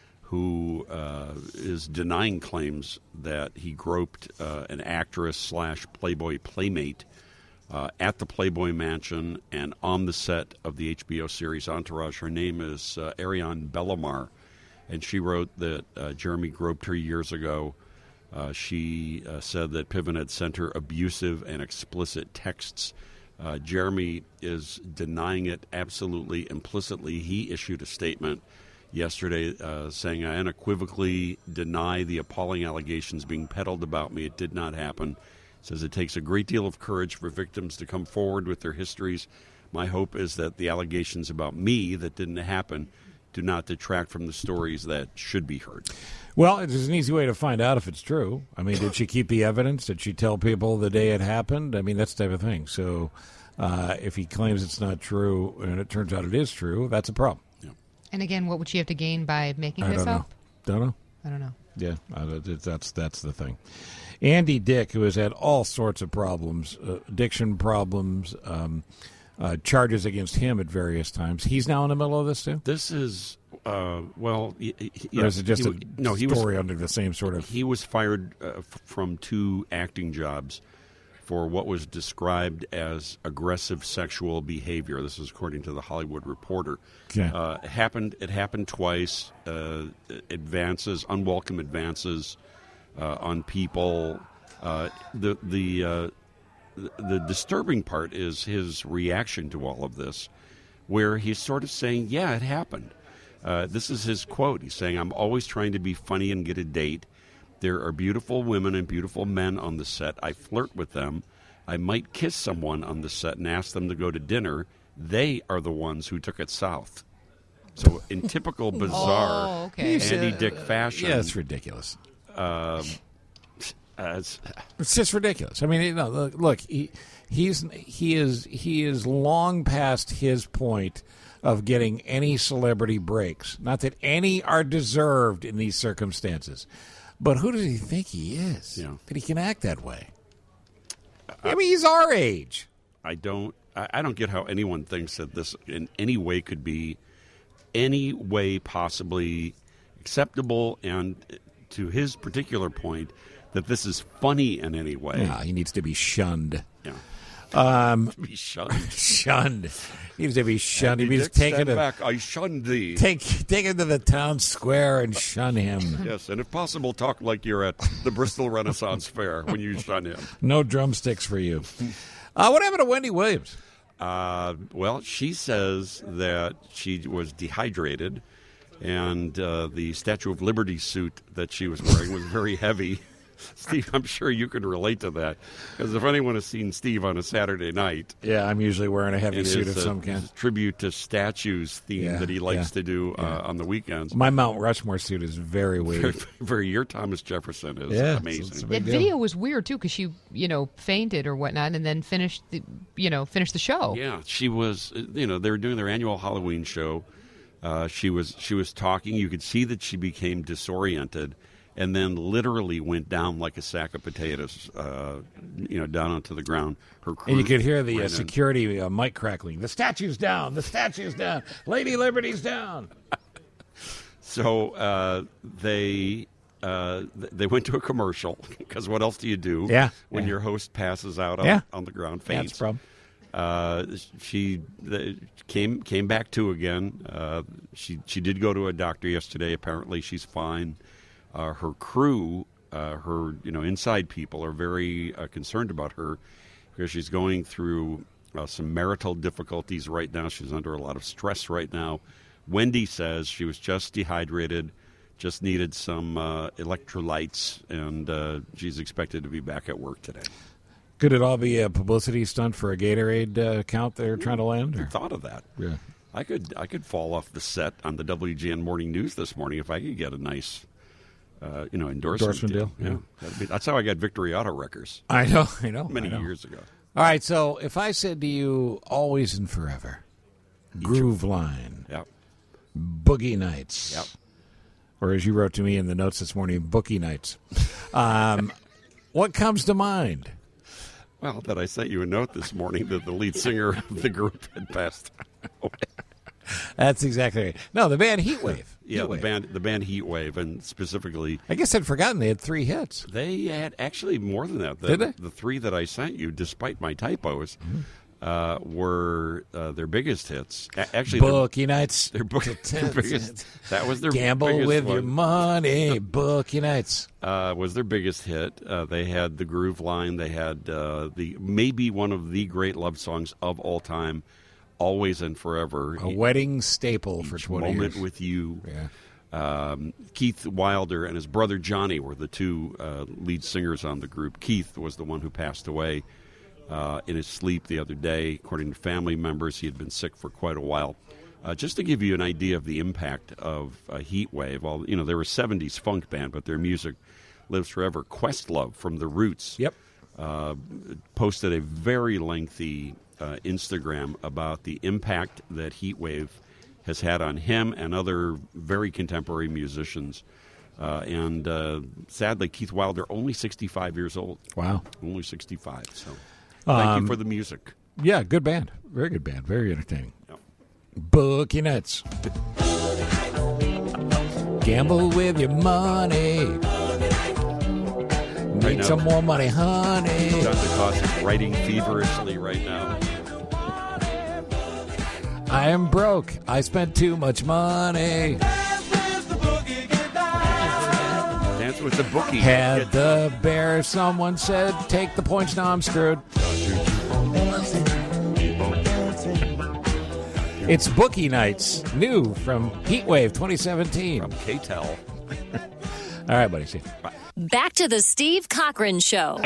who uh, is denying claims that he groped uh, an actress slash Playboy playmate uh, at the Playboy Mansion and on the set of the H B O series Entourage. Her name is uh, Ariane Bellamar, and she wrote that uh, Jeremy groped her years ago. Uh, she uh, said that Piven had sent her abusive and explicit texts. Uh, Jeremy is denying it absolutely implicitly. He issued a statement yesterday uh, saying, I unequivocally deny the appalling allegations being peddled about me. It did not happen. Says it takes a great deal of courage for victims to come forward with their histories. My hope is that the allegations about me that didn't happen do not detract from the stories that should be heard. Well, it's an easy way to find out if it's true. I mean, did she keep the evidence? Did she tell people the day it happened? I mean, that's the type of thing. So uh, if he claims it's not true and it turns out it is true, that's a problem. And again, what would she have to gain by making I this don't know. up? Don't know. I don't know. Yeah, uh, that's that's the thing. Andy Dick, who has had all sorts of problems, uh, addiction problems, um, uh, charges against him at various times. He's now in the middle of this too. This is uh, well, y- y- Or yes, is it just he, a w- no, he story was, under the same sort of? He was fired uh, f- from two acting jobs for what was described as aggressive sexual behavior. This is according to the Hollywood Reporter. Okay. Uh, it happened. It happened twice. Uh, advances, unwelcome advances uh, on people. Uh, the the uh, the the disturbing part is his reaction to all of this, where he's sort of saying, "Yeah, it happened." Uh, this is his quote. He's saying, "I'm always trying to be funny and get a date. There are beautiful women and beautiful men on the set. I flirt with them. I might kiss someone on the set and ask them to go to dinner. They are the ones who took it south." So, in typical bizarre Oh, okay. Andy Uh, Dick fashion, Yeah, it's ridiculous. Um, as It's just ridiculous. I mean, you know, look, look he, he's he is he is long past his point of getting any celebrity breaks. Not that any are deserved in these circumstances, but who does he think he is? Yeah. That he can act that way? I mean, he's our age. I don't. I I don't get how anyone thinks that this in any way could be any way possibly acceptable, and to his particular point, that this is funny in any way. Yeah, he needs to be shunned. Yeah. Um, To be shunned. shunned. He needs to be shunned. Andy He needs Dick, taken stand to back. I shunned thee. take take him to the town square and shun him. Yes, and if possible, talk like you're at the Bristol Renaissance Fair when you shun him. No drumsticks for you. Uh, what happened to Wendy Williams? Uh, well, she says that she was dehydrated, and uh, the Statue of Liberty suit that she was wearing was very heavy. Steve, I'm sure you can relate to that, because if anyone has seen Steve on a Saturday night, Yeah, I'm usually wearing a heavy it suit is of a some kind. tribute to statues theme Yeah, that he likes yeah, to do yeah. uh, on the weekends. My Mount Rushmore suit is very very, weird. very, your Thomas Jefferson is Yeah, it's- amazing. it's a That big deal. video was weird too because she, you know, fainted or whatnot, and then finished, the, you know, finished the show. Yeah, she was. You know, they were doing their annual Halloween show. Uh, she was. She was talking. You could see that she became disoriented, and then literally went down like a sack of potatoes. Uh, you know, down onto the ground. Her crew And you could hear the ran uh, in. security uh, mic crackling. The statue's down. The statue's down. Lady Liberty's down. So uh, they. Uh, th- they went to a commercial because what else do you do Yeah, when yeah. your host passes out on, Yeah. on the ground, Yeah, faints? that's a problem. Uh, she the, came came back to again. Uh, she she did go to a doctor yesterday. Apparently, she's fine. Uh, her crew, uh, her you know inside people are very uh, concerned about her because she's going through uh, some marital difficulties right now. She's under a lot of stress right now. Wendy says she was just dehydrated, just needed some uh, electrolytes, and uh, she's expected to be back at work today. Could it all be a publicity stunt for a Gatorade uh, account they're trying to land? Or? I thought of that. Yeah. I could I could fall off the set on the W G N Morning News this morning if I could get a nice, uh, you know, endorsement, Endorsement deal, Yeah, yeah. That'd be, that's how I got Victory Auto Wreckers. I know, I know. Many I know. years ago. All right, so if I said to you, always and forever, Groove Line, Yep. Boogie Nights, Yep. or as you wrote to me in the notes this morning, Bookie Nights, um, what comes to mind? Well, that I sent you a note this morning that the lead singer of the group had passed away. That's exactly right. No, the band Heatwave. Yeah, Heatwave. the band the band Heatwave, and specifically, I guess I'd forgotten they had three hits. They had actually more than that. The, Did they? The three that I sent you, despite my typos, Mm-hmm. uh, were uh, their biggest hits. A- actually, their- Bookie Nights. Their, book, their biggest. That was their Gamble biggest with one. your money. Bookie Nights. Uh, was their biggest hit. Uh, they had the Groove Line. They had uh, the maybe one of the great love songs of all time, Always and Forever. A wedding staple for Each twenty moment years. with you. Yeah. Um, Keith Wilder and his brother Johnny were the two uh, lead singers on the group. Keith was the one who passed away uh, in his sleep the other day. According to family members, he had been sick for quite a while. Uh, just to give you an idea of the impact of uh, Heatwave, well, you know, they were a seventies funk band, but their music lives forever. Questlove from The Roots yep. uh, posted a very lengthy uh, Instagram about the impact that Heatwave has had on him and other very contemporary musicians. Uh, and uh, sadly, Keith Wilder, only sixty-five years old. Wow. Only sixty-five. So thank Um, you for the music. Yeah, good band. Very good band. Very entertaining. Bookie Nights. Gamble with your money. Need now- some more money, honey. John DeCoste is writing feverishly right now. I am broke. I spent too much money. Dance with the bookie. Had the bear. Someone said, take the points. Now I'm screwed. It's Bookie Nights, new from Heatwave twenty seventeen. From K T E L. All right, buddy. See you. Bye. Back to the Steve Cochran Show.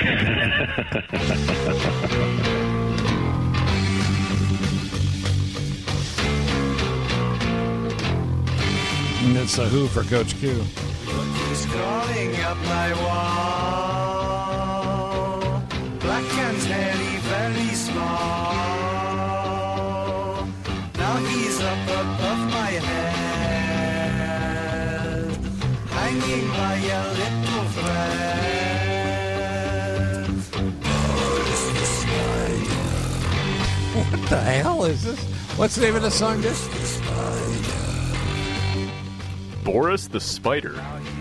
And it's the Who for Coach Q. Who's crawling up my wall? Black and very, very small. Now he's up above my head, hanging by a little thread. What the hell is this? What's the name of the song, this? Boris the Spider.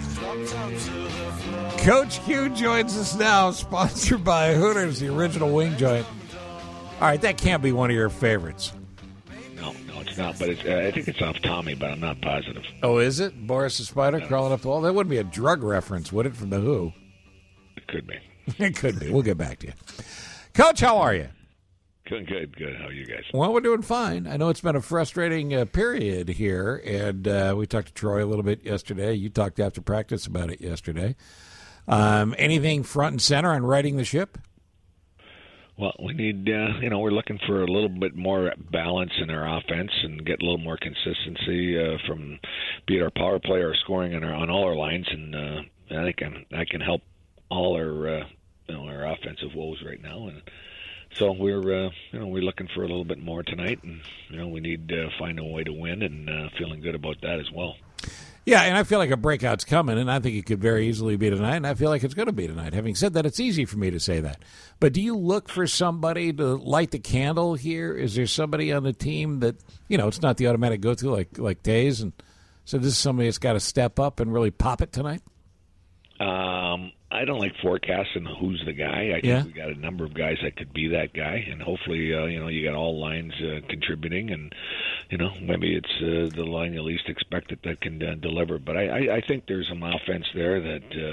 Coach Q joins us now, sponsored by Hooters, the original wing joint. All right, that can't be one of your favorites. No, no, it's not. But it's, uh, I think it's off Tommy, but I'm not positive. Oh, is it? Boris the Spider crawling up the wall? That wouldn't be a drug reference, would it, from The Who? It could be. It could be. We'll get back to you. Coach, how are you? Good, good, good. How are you guys? Well, we're doing fine. I know it's been a frustrating uh, period here, and uh, we talked to Troy a little bit yesterday. You talked after practice about it yesterday. Um, anything front and center on righting the ship? Well, we need, uh, you know, we're looking for a little bit more balance in our offense and get a little more consistency uh, from, be it our power play or scoring on, our, on all our lines, and uh, I think I'm, I can help all our, uh, you know, our offensive woes right now, and so we're, uh, you know, we're looking for a little bit more tonight, and you know, we need to find a way to win, and uh, feeling good about that as well. Yeah, and I feel like a breakout's coming, and I think it could very easily be tonight, and I feel like it's going to be tonight. Having said that, it's easy for me to say that. But do you look for somebody to light the candle here? Is there somebody on the team that, you know, it's not the automatic go-to like like Taze, and so this is somebody that's got to step up and really pop it tonight? Um, I don't like forecasting who's the guy. I think Yeah. we got a number of guys that could be that guy, and hopefully, uh, you know, you got all lines uh, contributing, and you know, maybe it's uh, the line you least expected that can uh, deliver. But I, I, I think there's some offense there that uh,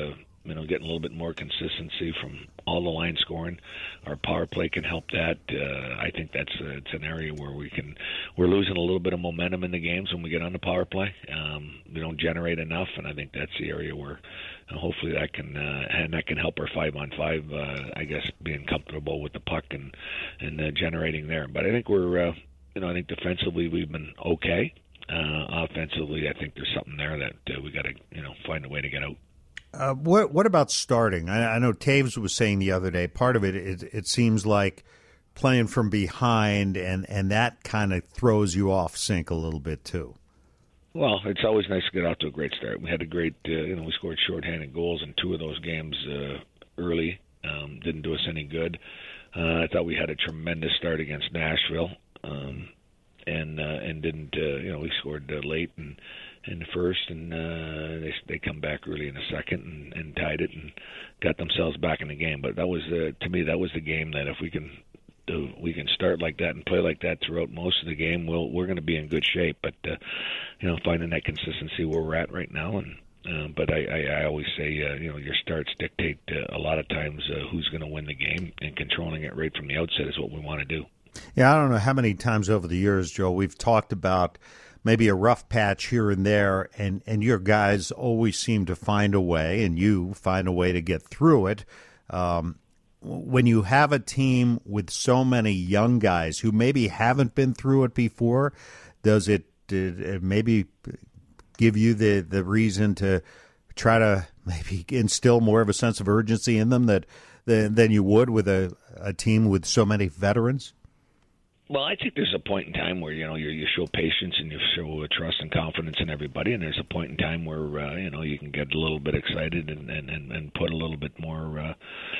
you know, getting a little bit more consistency from all the line scoring. Our power play can help that. Uh, I think that's uh, it's an area where we can. We're losing a little bit of momentum in the games when we get on the power play. Um, we don't generate enough, and I think that's the area where uh, hopefully that can uh, and that can help our five on five. Uh, I guess being comfortable with the puck and and uh, generating there. But I think we're, uh, you know, I think defensively we've been okay. Uh, offensively, I think there's something there that uh, we got to, you know, find a way to get out. Uh, what what about starting? I, I know Taves was saying the other day, part of it, it, it seems like playing from behind, and, and that kind of throws you off sync a little bit too. Well, it's always nice to get off to a great start. We had a great, uh, you know, we scored shorthanded goals in two of those games uh, early. Um, didn't do us any good. Uh, I thought we had a tremendous start against Nashville, um, and uh, and didn't, uh, you know, we scored uh, late and. in the first, and uh, they they come back early in the second and, and tied it and got themselves back in the game. But that was uh, to me that was the game that if we can do, we can start like that and play like that throughout most of the game, we'll, we're going to be in good shape. But uh, you know, finding that consistency where we're at right now, and uh, but I, I, I always say uh, you know your starts dictate uh, a lot of times uh, who's going to win the game, and controlling it right from the outset is what we want to do. Yeah, I don't know how many times over the years, Joe, we've talked about maybe a rough patch here and there, and, and your guys always seem to find a way, and you find a way to get through it. Um, when you have a team with so many young guys who maybe haven't been through it before, does it, it maybe give you the, the reason to try to maybe instill more of a sense of urgency in them that than, than you would with a, a team with so many veterans? Well, I think there's a point in time where, you know, you you show patience and you show trust and confidence in everybody, and there's a point in time where, uh, you know, you can get a little bit excited and, and, and, and put a little bit more uh,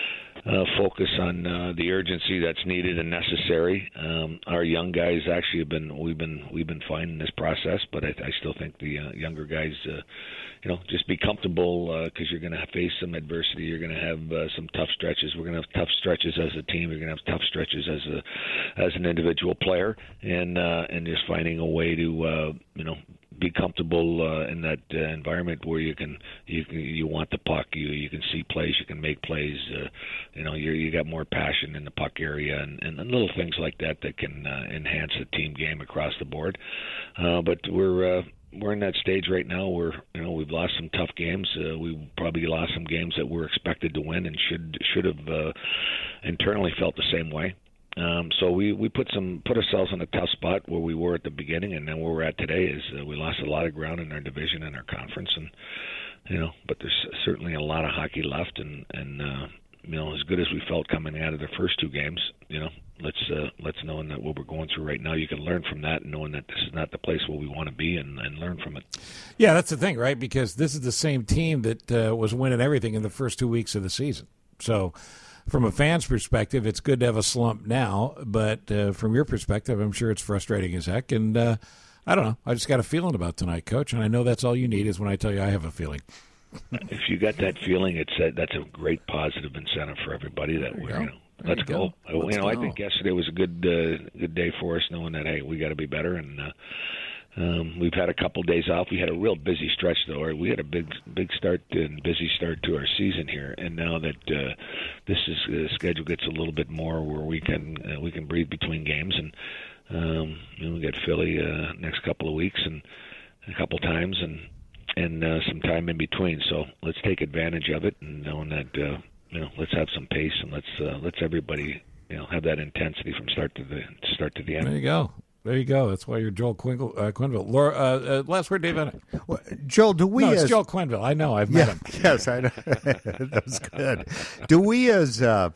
uh, focus on uh, the urgency that's needed and necessary. Um, our young guys actually have been, we've been, we've been fine in this process, but I, I still think the uh, younger guys, uh, you know, just be comfortable because uh, you're going to face some adversity. You're going to have uh, some tough stretches. We're going to have tough stretches as a team. You're going to have tough stretches as a as an individual player, and uh, and just finding a way to uh, you know be comfortable uh, in that uh, environment where you can you can, you want the puck. You you can see plays. You can make plays. Uh, you know, you you got more passion in the puck area, and, and little things like that that can uh, enhance the team game across the board. Uh, but we're uh, We're in that stage right now where, you know, we've lost some tough games. Uh, we probably lost some games that we're expected to win and should should have uh, internally felt the same way. Um, so we, we put some put ourselves in a tough spot where we were at the beginning, and then where we're at today is uh, we lost a lot of ground in our division and our conference, and you know, but there's certainly a lot of hockey left, and and uh, you know, as good as we felt coming out of the first two games, you know, let's uh, let's knowing that what we're going through right now, you can learn from that, and knowing that this is not the place where we want to be, and, and learn from it. Yeah, that's the thing, right? Because this is the same team that uh, was winning everything in the first two weeks of the season. So, from a fan's perspective, it's good to have a slump now, but uh, from your perspective, I'm sure it's frustrating as heck. And uh, I don't know, I just got a feeling about tonight, Coach, and I know that's all you need is when I tell you I have a feeling. If you got that feeling, it's a, that's a great positive incentive for everybody. That we're, you know, let's you go. go. Let's you know, go. I think yesterday was a good uh, good day for us, knowing that hey, we got to be better. And uh, um, we've had a couple days off. We had a real busy stretch, though. Or we had a big big start and busy start to our season here. And now that uh, this is the uh, schedule gets a little bit more where we can uh, we can breathe between games, and um, you know, we got Philly uh, next couple of weeks and a couple times, and. and uh, some time in between. So let's take advantage of it, and knowing that uh, you know, let's have some pace, and let's uh, let's everybody, you know, have that intensity from start to the start to the end. There you go. There you go. That's why you're Joel Quinville. Uh, Quinville. Laura, uh, uh, last word, Dave. Well, Joel, do we? No, it's as... Joel Quinville. I know. I've met yeah, him. Yes, I know. That was good. Do we, as uh,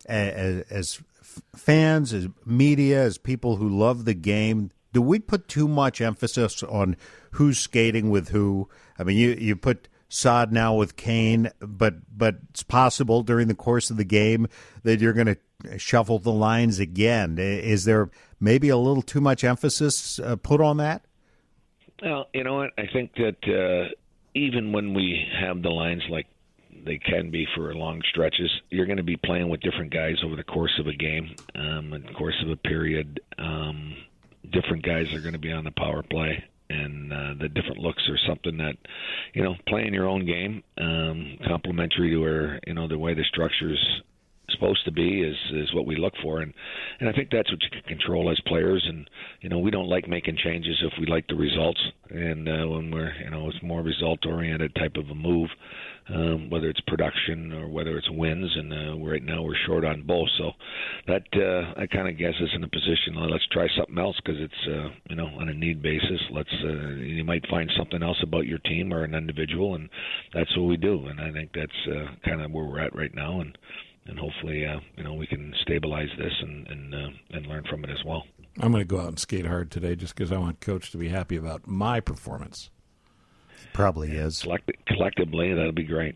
as, as fans, as media, as people who love the game, do we put too much emphasis on who's skating with who? I mean, you, you put Saad now with Kane, but but it's possible during the course of the game that you're going to shuffle the lines again. Is there maybe a little too much emphasis uh, put on that? Well, you know what? I think that uh, even when we have the lines like they can be for long stretches, you're going to be playing with different guys over the course of a game, um, in the course of a period. Um, different guys are going to be on the power play. and uh, the different looks are something that, you know, playing your own game, um, complementary to our, you know, the way the structure's supposed to be is is what we look for, and and I think that's what you can control as players. And you know, we don't like making changes if we like the results, and uh, when we're, you know, it's more result oriented type of a move, um, whether it's production or whether it's wins, and uh, right now we're short on both. So that uh, I kind of guess us in a position, uh, let's try something else, because it's uh, you know, on a need basis. Let's uh, you might find something else about your team or an individual, and that's what we do. And I think that's uh, kind of where we're at right now, and. And hopefully, uh, you know, we can stabilize this and and, uh, and learn from it as well. I'm going to go out and skate hard today just because I want Coach to be happy about my performance. Probably is. Collect- collectively, that'll be great.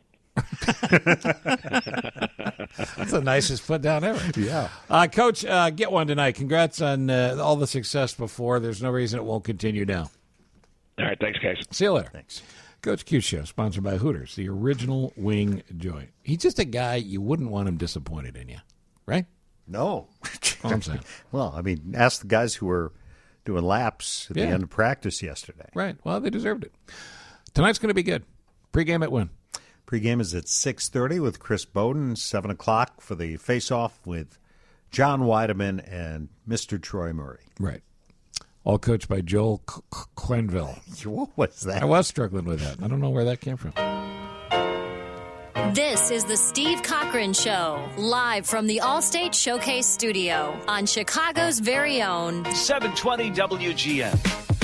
That's the nicest put down ever. Yeah. Uh, Coach, uh, get one tonight. Congrats on uh, all the success before. There's no reason it won't continue now. All right. Thanks, guys. See you later. Thanks. Coach Q Show, sponsored by Hooters, the original wing joint. He's just a guy you wouldn't want him disappointed in you, right? No. All I'm saying. Well, I mean, ask the guys who were doing laps at Yeah. the end of practice yesterday. Right. Well, they deserved it. Tonight's going to be good. Pre-game at when? Pre-game is at six thirty with Chris Bowden, seven o'clock for the face-off with John Weideman and Mister Troy Murray. Right. All coached by Joel Qu- Qu- Quenville. What was that? I was struggling with that. I don't know where that came from. This is the Steve Cochran Show, live from the Allstate Showcase Studio on Chicago's very own seven twenty W G N.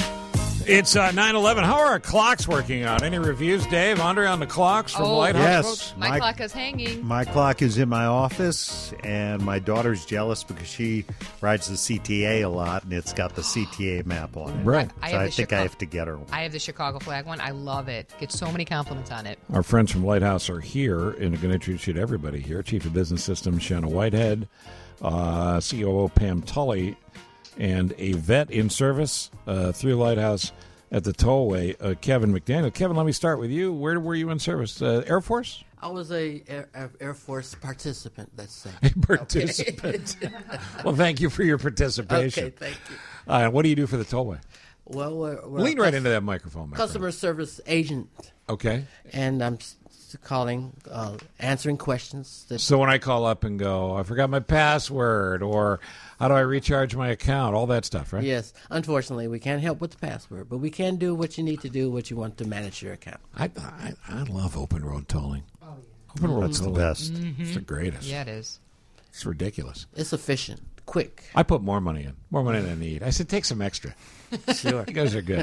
It's uh, nine eleven. How are our clocks working out? Any reviews, Dave? Andre on the clocks from Oh, Lighthouse yes. folks? My, My- clock is hanging. My clock is in my office, and my daughter's jealous because she rides the C T A a lot, and it's got the C T A map on it. Right. I So have I the think I Chicago- have to get her one. I have the Chicago flag one. I love it. Get so many compliments on it. Our friends from Lighthouse are here, and I'm going to introduce you to everybody here. Chief of Business Systems, Shanna Whitehead, uh, C O O Pam Tully, and a vet in service uh, through Lighthouse at the tollway, uh, Kevin McDaniel. Kevin, let me start with you. Where were you in service? Uh, Air Force? I was a Air, Air- Air Force participant, let's say. A participant. Well, thank you for your participation. Okay, thank you. Uh, what do you do for the tollway? Well, we're, we're Lean a right cus- into that microphone, my Customer service agent. Okay. And I'm s- s- calling, uh, answering questions. That, So when I call up and go, I forgot my password, or how do I recharge my account, all that stuff, right? Yes. Unfortunately, we can't help with the password, but we can do what you need to do, what you want to manage your account. I, I, I love open road tolling. Oh, yeah. Open road That's the tolling. best. It's the greatest. Yeah, it is. It's ridiculous. It's efficient, quick. I put more money in, more money than I need. I said, take some extra. Sure. You guys are good.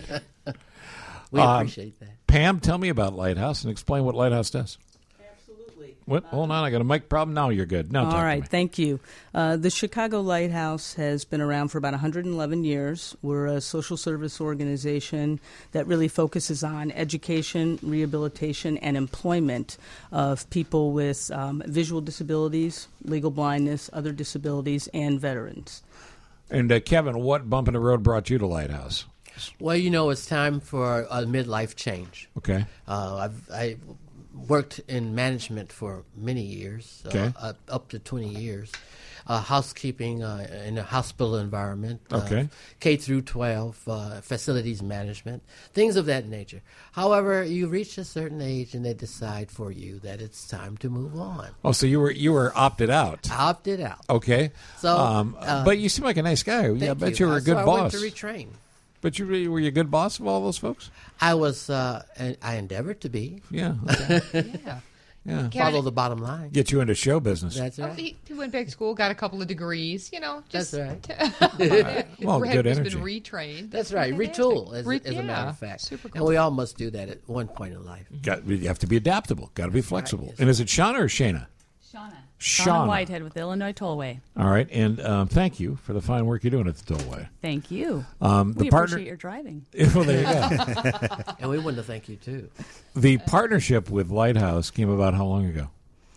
We Um, appreciate that. Pam, tell me about Lighthouse and explain what Lighthouse does. What? Hold on, I got a mic problem. Now you're good. Now talk All to right, me. thank you. Uh, the Chicago Lighthouse has been around for about one hundred eleven years. We're a social service organization that really focuses on education, rehabilitation, and employment of people with um, visual disabilities, legal blindness, other disabilities, and veterans. And uh, Kevin, what bump in the road brought you to Lighthouse? Well, you know, it's time for a midlife change. Okay. Uh, I've I worked in management for many years, Okay. uh, up, up to twenty years. Uh, housekeeping uh, in a hospital environment, uh, Okay. K through twelve, uh, facilities management, things of that nature. However, you reach a certain age and they decide for you that it's time to move on. Oh, so you were you were opted out. Opted out. Okay. So, um, uh, but you seem like a nice guy. Yeah, I Thank bet you, were a Uh, good so I boss. went to retrain. But you really, were you a good boss of all those folks? I was. Uh, and I endeavored to be. Yeah. Okay. Yeah. Yeah. Follow the bottom line. Get you into show business. That's Oh, right. he, he went back to school, got a couple of degrees, you know. Just That's right. Well, good He's energy. been retrained. That's right. Fantastic. Retool, as, Re- as a matter yeah, of fact. Super cool. And we all must do that at one point in life. Got, you have to be adaptable. Got to be flexible. yes. And is it Shauna or Shana? Shauna. Shauna. Shauna Whitehead with Illinois Tollway. All right. And um, thank you for the fine work you're doing at the tollway. Thank you. Um, the we partner- appreciate your driving. Well, there you go. And we want to thank you, too. The partnership with Lighthouse came about how long ago?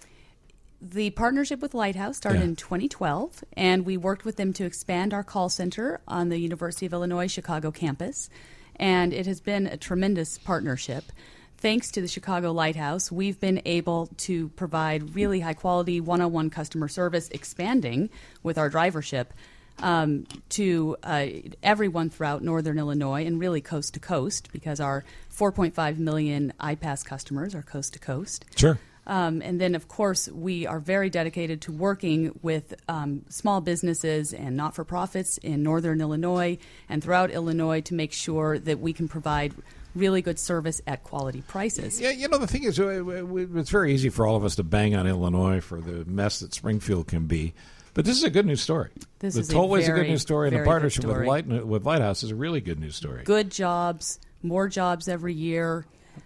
The partnership with Lighthouse started Yeah. in twenty twelve, and we worked with them to expand our call center on the University of Illinois Chicago campus. And it has been a tremendous partnership. Thanks to the Chicago Lighthouse, we've been able to provide really high-quality one-on-one customer service, expanding with our drivership. um, to uh, everyone throughout northern Illinois and really coast to coast, because our four point five million iPass customers are coast to coast. Sure. Um, and then, of course, we are very dedicated to working with um, small businesses and not-for-profits in northern Illinois and throughout Illinois to make sure that we can provide really good service at quality prices. Yeah, you know, the thing is, uh, it's very easy for all of us to bang on Illinois for the mess that Springfield can be. But this is a good news story. This the is a tollway's a, very, good news story, and the very good partnership with, story. Light, with Lighthouse is a really good news story. Good jobs, more jobs every year,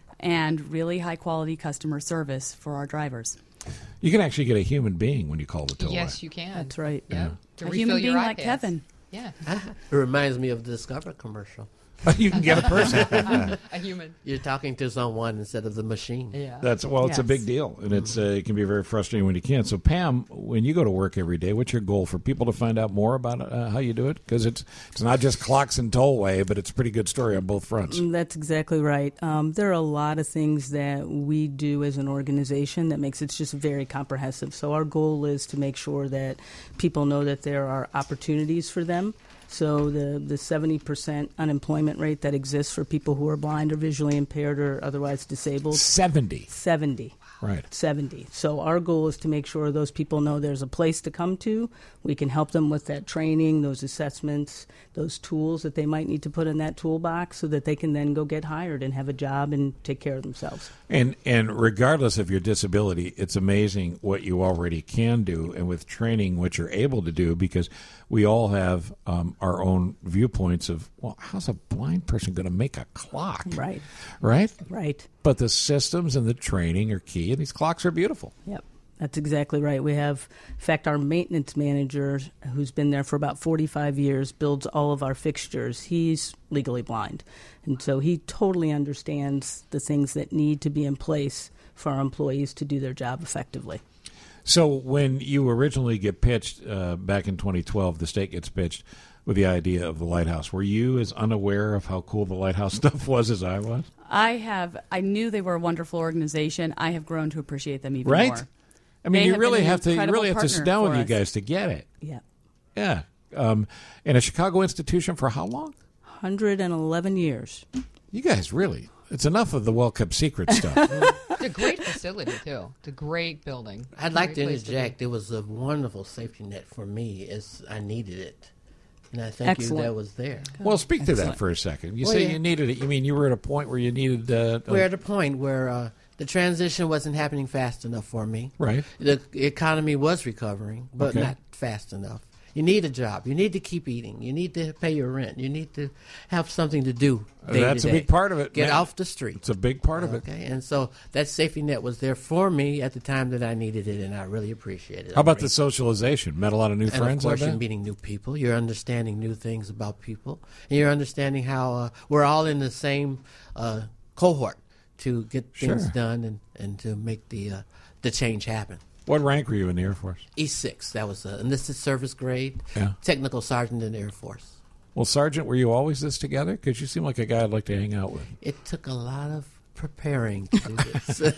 and really high-quality customer service for our drivers. You can actually get a human being when you call the tollway. Yes, you can. That's right. Yeah. To A refill human your being like iPads. Kevin. Yeah. It reminds me of the Discover commercial. You can get a person. A human. You're talking to someone instead of the machine. Yeah. That's well, it's a Yes. big deal, and it's uh, it can be very frustrating when you can't. So, Pam, when you go to work every day, what's your goal for people to find out more about uh, how you do it? Because it's it's not just clocks and tollway, but it's a pretty good story on both fronts. That's exactly right. Um, there are a lot of things that we do as an organization that makes it just very comprehensive. So our goal is to make sure that people know that there are opportunities for them. So the, the seventy percent unemployment rate that exists for people who are blind or visually impaired or otherwise disabled. seventy. seventy. Right. seventy. So our goal is to make sure those people know there's a place to come to. We can help them with that training, those assessments, those tools that they might need to put in that toolbox so that they can then go get hired and have a job and take care of themselves. And and regardless of your disability, it's amazing what you already can do, and with training, what you're able to do, because we all have um, our own viewpoints of, well, how's a blind person going to make a clock? Right. Right? Right. But the systems and the training are key, and these clocks are beautiful. Yep. That's exactly right. We have, in fact, our maintenance manager, who's been there for about forty-five years, builds all of our fixtures. He's legally blind. And so he totally understands the things that need to be in place for our employees to do their job effectively. So when you originally get pitched uh, back in twenty twelve, the state gets pitched with the idea of the Lighthouse. Were you as unaware of how cool the Lighthouse stuff was as I was? I have. I knew they were a wonderful organization. I have grown to appreciate them even Right? more. I mean, They you have really been an have to you incredible really have to sit partner down with for you us. guys to get it. Yeah. Yeah. Um, and a Chicago institution for how long? one hundred eleven years. You guys really, it's enough of the well-kept secret stuff. It's a great facility, too. It's a great building. I'd like to Great place be. interject. It was a wonderful safety net for me as I needed it. And I thank Excellent. you that was there. Well, speak to that Excellent. for a second. You Well, say yeah. you needed it. You mean you were at a point where you needed... Uh, We're at a point where uh, the transition wasn't happening fast enough for me. Right. The economy was recovering, but Okay. not fast enough. You need a job. You need to keep eating. You need to pay your rent. You need to have something to do. Day That's to a day. big part of it, Get man. off the street. It's a big part of it. Okay, and so that safety net was there for me at the time that I needed it, and I really appreciate it. How about I'm the socialization? Met a lot of new and friends, of course, I you're bet? meeting new people. You're understanding new things about people, and you're understanding how uh, we're all in the same uh, cohort to get things Sure. done and, and to make the uh, the change happen. What rank were you in the Air Force? E six. That was uh, enlisted service grade, Yeah. technical sergeant in the Air Force. Well, Sergeant, were you always this together? Because you seem like a guy I'd like to hang out with. It took a lot of preparing to do this.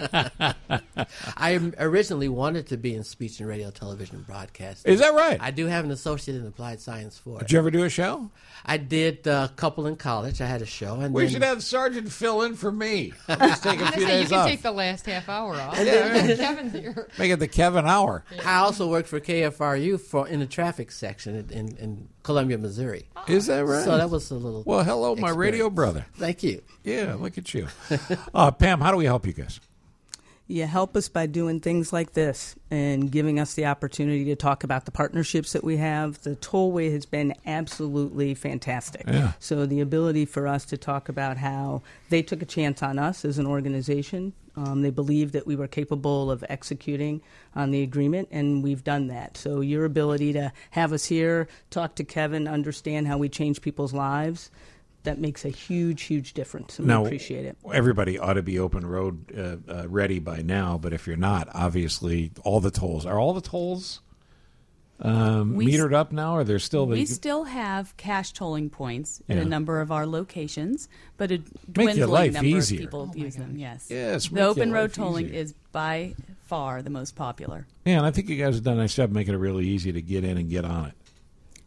I originally wanted to be in speech and radio, television broadcasting. Is that right? I do have an associate in applied science for it. Did you ever do a show? I did uh, a couple in college. I had a show. And We then, should have Sergeant fill in for me. I'll just take a I few say you days can off. take the last half hour off. Yeah. Kevin's here. Make it the Kevin Hour. I also worked for K F R U for in the traffic section in, in, in Columbia, Missouri. Is that right? So that was a little. Well, hello, my radio experience. brother. Thank you. Yeah, look at you. Uh, Pam, how do we help you guys? You help us by doing things like this and giving us the opportunity to talk about the partnerships that we have. The tollway has been absolutely fantastic. Yeah. So the ability for us to talk about how they took a chance on us as an organization. Um, they believed that we were capable of executing on the agreement, and we've done that. So your ability to have us here, talk to Kevin, understand how we change people's lives, that makes a huge, huge difference, and Now, we appreciate it. Everybody ought to be open road uh, uh, ready by now, but if you're not, obviously, all the tolls. Are all the tolls um, We s- metered up now, or there's still the... We still have cash tolling points at Yeah. a number of our locations, but a Make your dwindling life number easier. of people use them. Yes, Yes, the make your open road life tolling easier. is by far the most popular. Yeah, and I think you guys have done a nice job making it really easy to get in and get on it.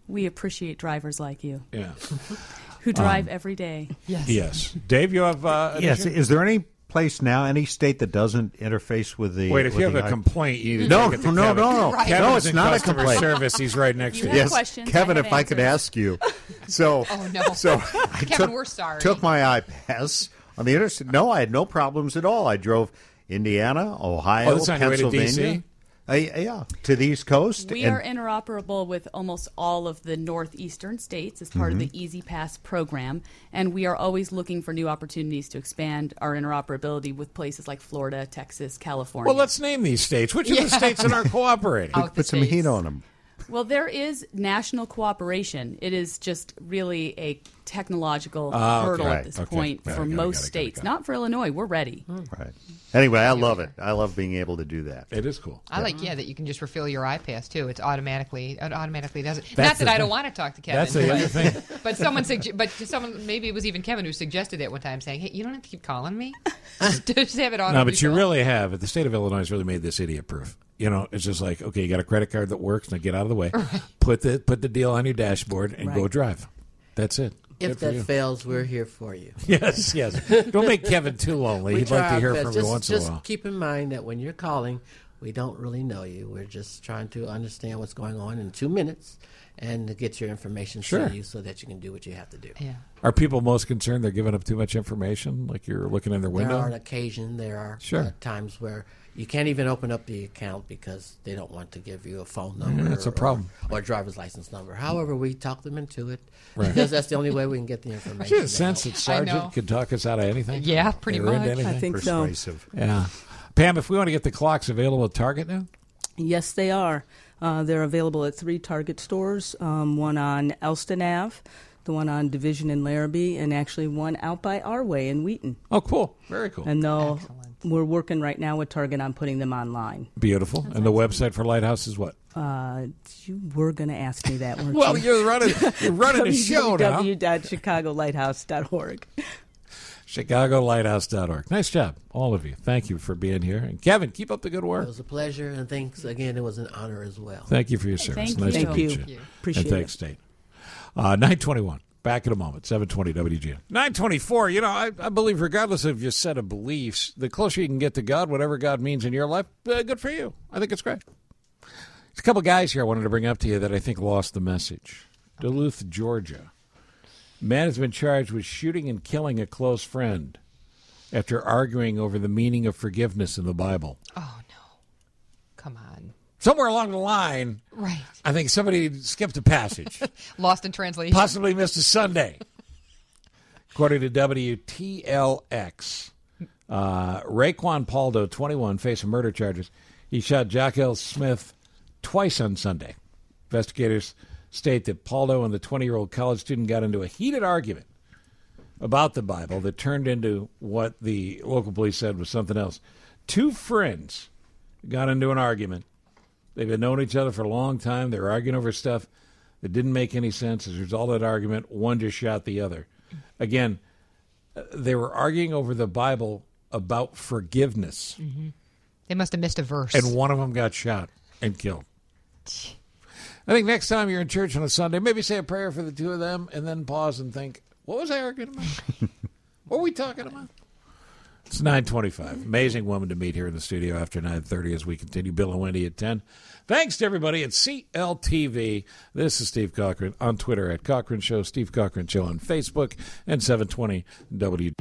We appreciate drivers like you. Yeah. Who drive Um, every day. Yes. Yes. Dave, you have uh, an yes. issue? Is there any place now, any state that doesn't interface with the? Wait, if with you have the a I- complaint, you need to no, take it to no, Kevin. no, no, Right. no. Kevin's It's in not a customer complaint. service. He's right next You to have you. Yes, questions, I Kevin, have if I could answers. ask you. So, Oh, no. so I Kevin, took, we're sorry. took my I-Pass on the interstate. No, I had no problems at all. I drove Indiana, Ohio, Oh, that's on your way to D C? Pennsylvania. Uh, yeah, to the East Coast. We and- are interoperable with almost all of the northeastern states as part Mhm. of the Easy Pass program, and we are always looking for new opportunities to expand our interoperability with places like Florida, Texas, California. Well, let's name these states. Which of the Yeah. states that aren't cooperating? Out the Put some heat states. on them. Well, there is national cooperation. It is just really a technological Ah, okay. hurdle Right. at this Okay. point Got it, for got it, most got it, states. got it. Not for Illinois. We're ready. Right. Anyway, I love it. I love being able to do that. It is cool. I like, yeah, that you can just refill your I-Pass, too. It's automatically, it automatically does it. That's Not that the I don't thing. want to talk to Kevin. That's the but, other thing. But someone, sugge- but someone, maybe it was even Kevin who suggested it one time, saying, hey, you don't have to keep calling me. Just, just have it on. No, but you really have. The state of Illinois has really made this idiot-proof. You know, it's just like, okay, you got a credit card that works. Now get out of the way. Put the put the deal on your dashboard and go Right. drive. That's it. If Good for that you. fails, we're here for you. Yes, yes. Don't make Kevin too lonely. We He'd try like to our hear best. from just, you once just in a while. keep in mind that when you're calling, we don't really know you. We're just trying to understand what's going on in two minutes and to get your information Sure. to you so that you can do what you have to do. Yeah. Are people most concerned they're giving up too much information? Like you're looking in their window? There are an occasion, there are Sure. uh, times where you can't even open up the account because they don't want to give you a phone number. that's a or- problem. Or, a driver's license number. However, we talk them into it Right. because that's the only way we can get the information. I get a they sense help. that Sergeant could talk us out of anything. Yeah, pretty Or into much. I anything? think so. Persuasive. Yeah. Pam, if we want to get the clocks available at Target now? Yes, they are. Uh, they're available at three Target stores, um, one on Elston Ave, the one on Division in Larrabee, and actually one out by our way in Wheaton. Oh, cool. Very cool. And they'll, we're working right now with Target on putting them online. Beautiful. and the website for Lighthouse is what? Uh, you were going to ask me that, weren't Well, you? you're running- you're running a show now. w w w dot chicago lighthouse dot org. Chicago Lighthouse dot org. Nice job, all of you. Thank you for being here. And Kevin, keep up the good It work. was a pleasure, and thanks again. It was an honor as well. Thank you for your service. Thank nice you. to meet Thank you. you. Appreciate and thanks, it. State. Uh, nine twenty-one. Back in a moment. seven twenty W G N. nine twenty-four. You know, I, I believe regardless of your set of beliefs, the closer you can get to God, whatever God means in your life, uh, good for you. I think it's great. There's a couple guys here I wanted to bring up to you that I think lost the message. Duluth, Georgia. Man has been charged with shooting and killing a close friend after arguing over the meaning of forgiveness in the Bible. Oh, no. Come on. Somewhere along the line, Right. I think somebody skipped a passage. Lost in translation. Possibly missed a Sunday. According to W T L X, uh, Raekwon Paldo, twenty-one, facing murder charges. He shot Jaquel Smith twice on Sunday. Investigators state that Paldo and the twenty-year-old college student got into a heated argument about the Bible that turned into what the local police said was something else. Two friends got into an argument. They've been knowing each other for a long time. They were arguing over stuff that didn't make any sense. As a result of that argument, one just shot the other. Again, uh, they were arguing over the Bible about forgiveness. Mm-hmm. They must have missed a verse. And one of them got shot and killed. I think next time you're in church on a Sunday, maybe say a prayer for the two of them and then pause and think, what was I arguing about? What were we talking about? It's nine twenty-five. Amazing woman to meet here in the studio after nine thirty as we continue Bill and Wendy at ten. Thanks to everybody at C L T V. This is Steve Cochran on Twitter at Cochran Show, Steve Cochran Show on Facebook, and seven twenty W.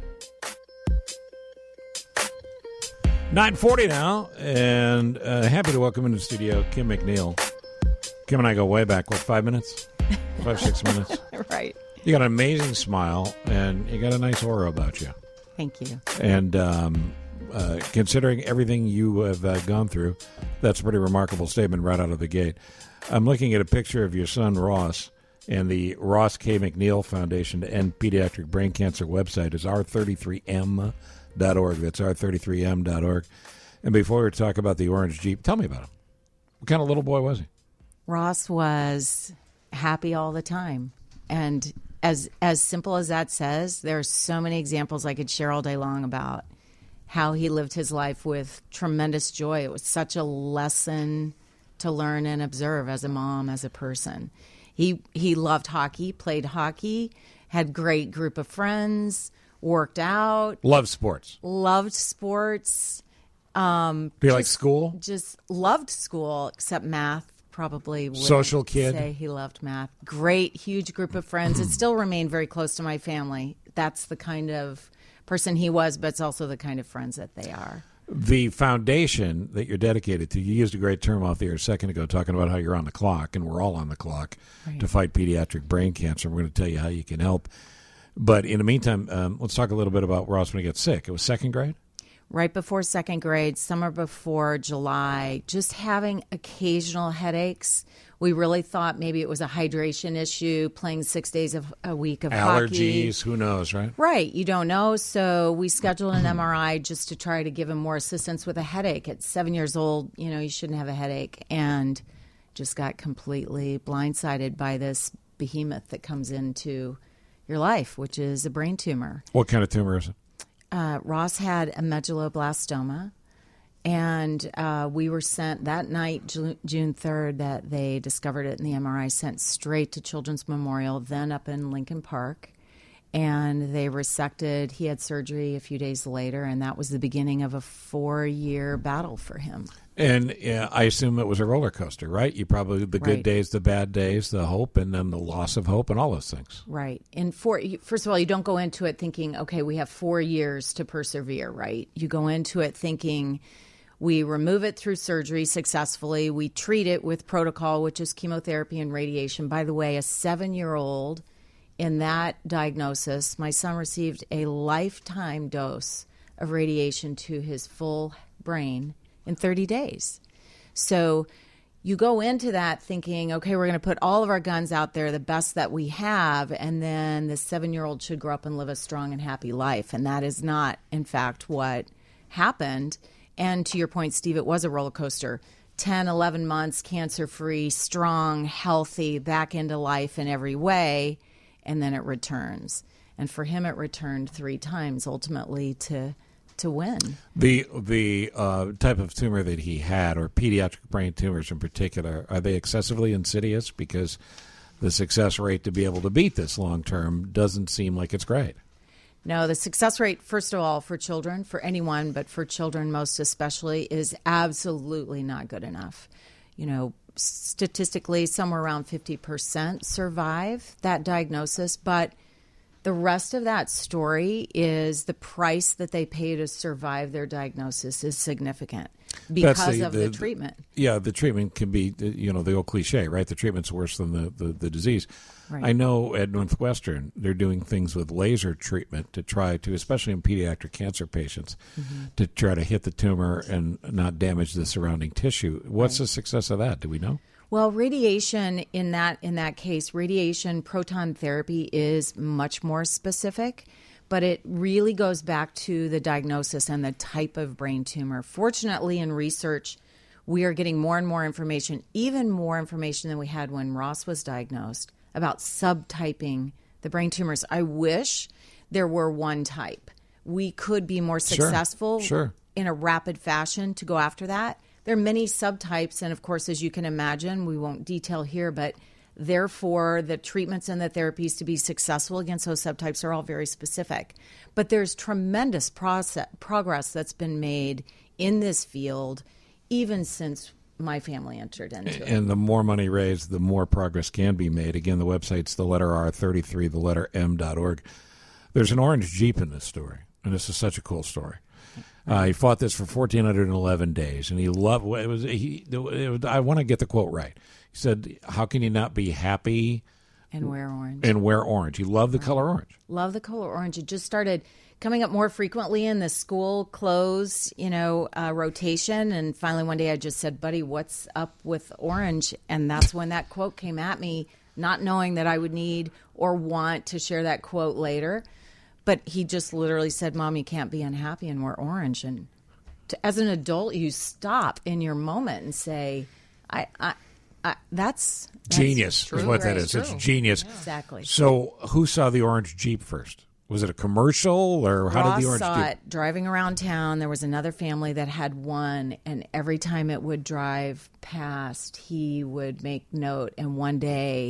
nine forty now, and uh, happy to welcome into the studio Kim McNeil. Kim and I go way back, what, five minutes? Five, six minutes? Right. You got an amazing smile, and you got a nice aura about you. Thank you. And um, uh, considering everything you have uh, gone through, that's a pretty remarkable statement right out of the gate. I'm looking at a picture of your son, Ross, and the Ross K. McNeil Foundation to End Pediatric Brain Cancer website is R thirty-three M dot org. That's R thirty-three M dot org. And before we talk about the orange Jeep, tell me about him. What kind of little boy was he? Ross was happy all the time. And as as simple as that says, there are so many examples I could share all day long about how he lived his life with tremendous joy. It was such a lesson to learn and observe as a mom, as a person. He he loved hockey, played hockey, had great group of friends, worked out, Love sports. loved sports. Um, Do you like just- school? Just loved school, except math. Probably wouldn't Social kid? Say he loved math. Great, huge group of friends. It still remained very close to my family. That's the kind of person he was, but it's also the kind of friends that they are. The foundation that you're dedicated to, you used a great term off the air a second ago talking about how you're on the clock, and we're all on the clock Right. to fight pediatric brain cancer. We're going to tell you how you can help. But in the meantime, um, let's talk a little bit about Ross when he gets sick. It was second grade? Right before second grade, summer before July, just having occasional headaches. We really thought maybe it was a hydration issue, playing six days of a week of hockey. Allergies, who knows, right? Right, you don't know. So we scheduled an M R I just to try to give him more assistance with a headache. At seven years old, you know, you shouldn't have a headache. And just got completely blindsided by this behemoth that comes into your life, which is a brain tumor. What kind of tumor is it? Uh, Ross had a medulloblastoma, and uh, we were sent that night, Ju- June third, that they discovered it in the M R I, sent straight to Children's Memorial, then up in Lincoln Park, and they resected. He had surgery a few days later, and that was the beginning of a four-year battle for him. And uh, I assume it was a roller coaster, right? You probably, the good Right. days, the bad days, the hope, and then the loss of hope, and all those things. Right. And for first of all, you don't go into it thinking, okay, we have four years to persevere, right? You go into it thinking we remove it through surgery successfully. We treat it with protocol, which is chemotherapy and radiation. By the way, a seven-year-old in that diagnosis, my son received a lifetime dose of radiation to his full brain in thirty days. So you go into that thinking, okay, we're going to put all of our guns out there, the best that we have, and then the seven-year-old should grow up and live a strong and happy life. And that is not, in fact, what happened. And to your point, Steve, it was a roller coaster. ten, eleven months, cancer-free, strong, healthy, back into life in every way, and then it returns. And for him, it returned three times, ultimately, to to win. The the uh, type of tumor that he had, or pediatric brain tumors in particular, are they excessively insidious? Because the success rate to be able to beat this long term doesn't seem like it's great. No, the success rate, first of all, for children, for anyone, but for children most especially, is absolutely not good enough. You know, statistically, somewhere around fifty percent survive that diagnosis, but the rest of that story is the price that they pay to survive their diagnosis is significant because That's the- of the, the- treatment. Yeah, the treatment can be, you know, the old cliche, right? The treatment's worse than the, the, the disease. Right. I know at Northwestern, they're doing things with laser treatment to try to, especially in pediatric cancer patients, Mm-hmm. to try to hit the tumor and not damage the surrounding tissue. What's the success of that? Do we know? Well, radiation in that in that case, radiation proton therapy is much more specific, but it really goes back to the diagnosis and the type of brain tumor. Fortunately, in research, we are getting more and more information, even more information than we had when Ross was diagnosed, about subtyping the brain tumors. I wish there were one type. We could be more Sure, successful sure. in a rapid fashion to go after that. There are many subtypes, and of course, as you can imagine, we won't detail here, but therefore the treatments and the therapies to be successful against those subtypes are all very specific. But there's tremendous process, progress that's been made in this field, even since my family entered into it. And the more money raised, the more progress can be made. Again, the website's the letter R thirty-three, the letter M dot org. There's an orange Jeep in this story, and this is such a cool story. Uh, he fought this for one thousand four hundred eleven days, and he loved it. Was he? It was, I want to get the quote right. He said, "How can you not be happy And wear orange. and wear orange?" He loved the color orange. Love the color orange. It just started coming up more frequently in the school clothes, you know, uh, rotation. And finally, one day I just said, "Buddy, what's up with orange?" And that's when that quote came at me, not knowing that I would need or want to share that quote later. But he just literally said, "Mom, you can't be unhappy and wear orange." And to, as an adult, you stop in your moment and say, "I, I, I that's, that's Genius true, is what that right? is. It's True. genius. Exactly." So, who saw the orange Jeep first? Was it a commercial, or how Ross did the orange saw Jeep? it driving around town. There was another family that had one, and every time it would drive past, he would make note. And one day,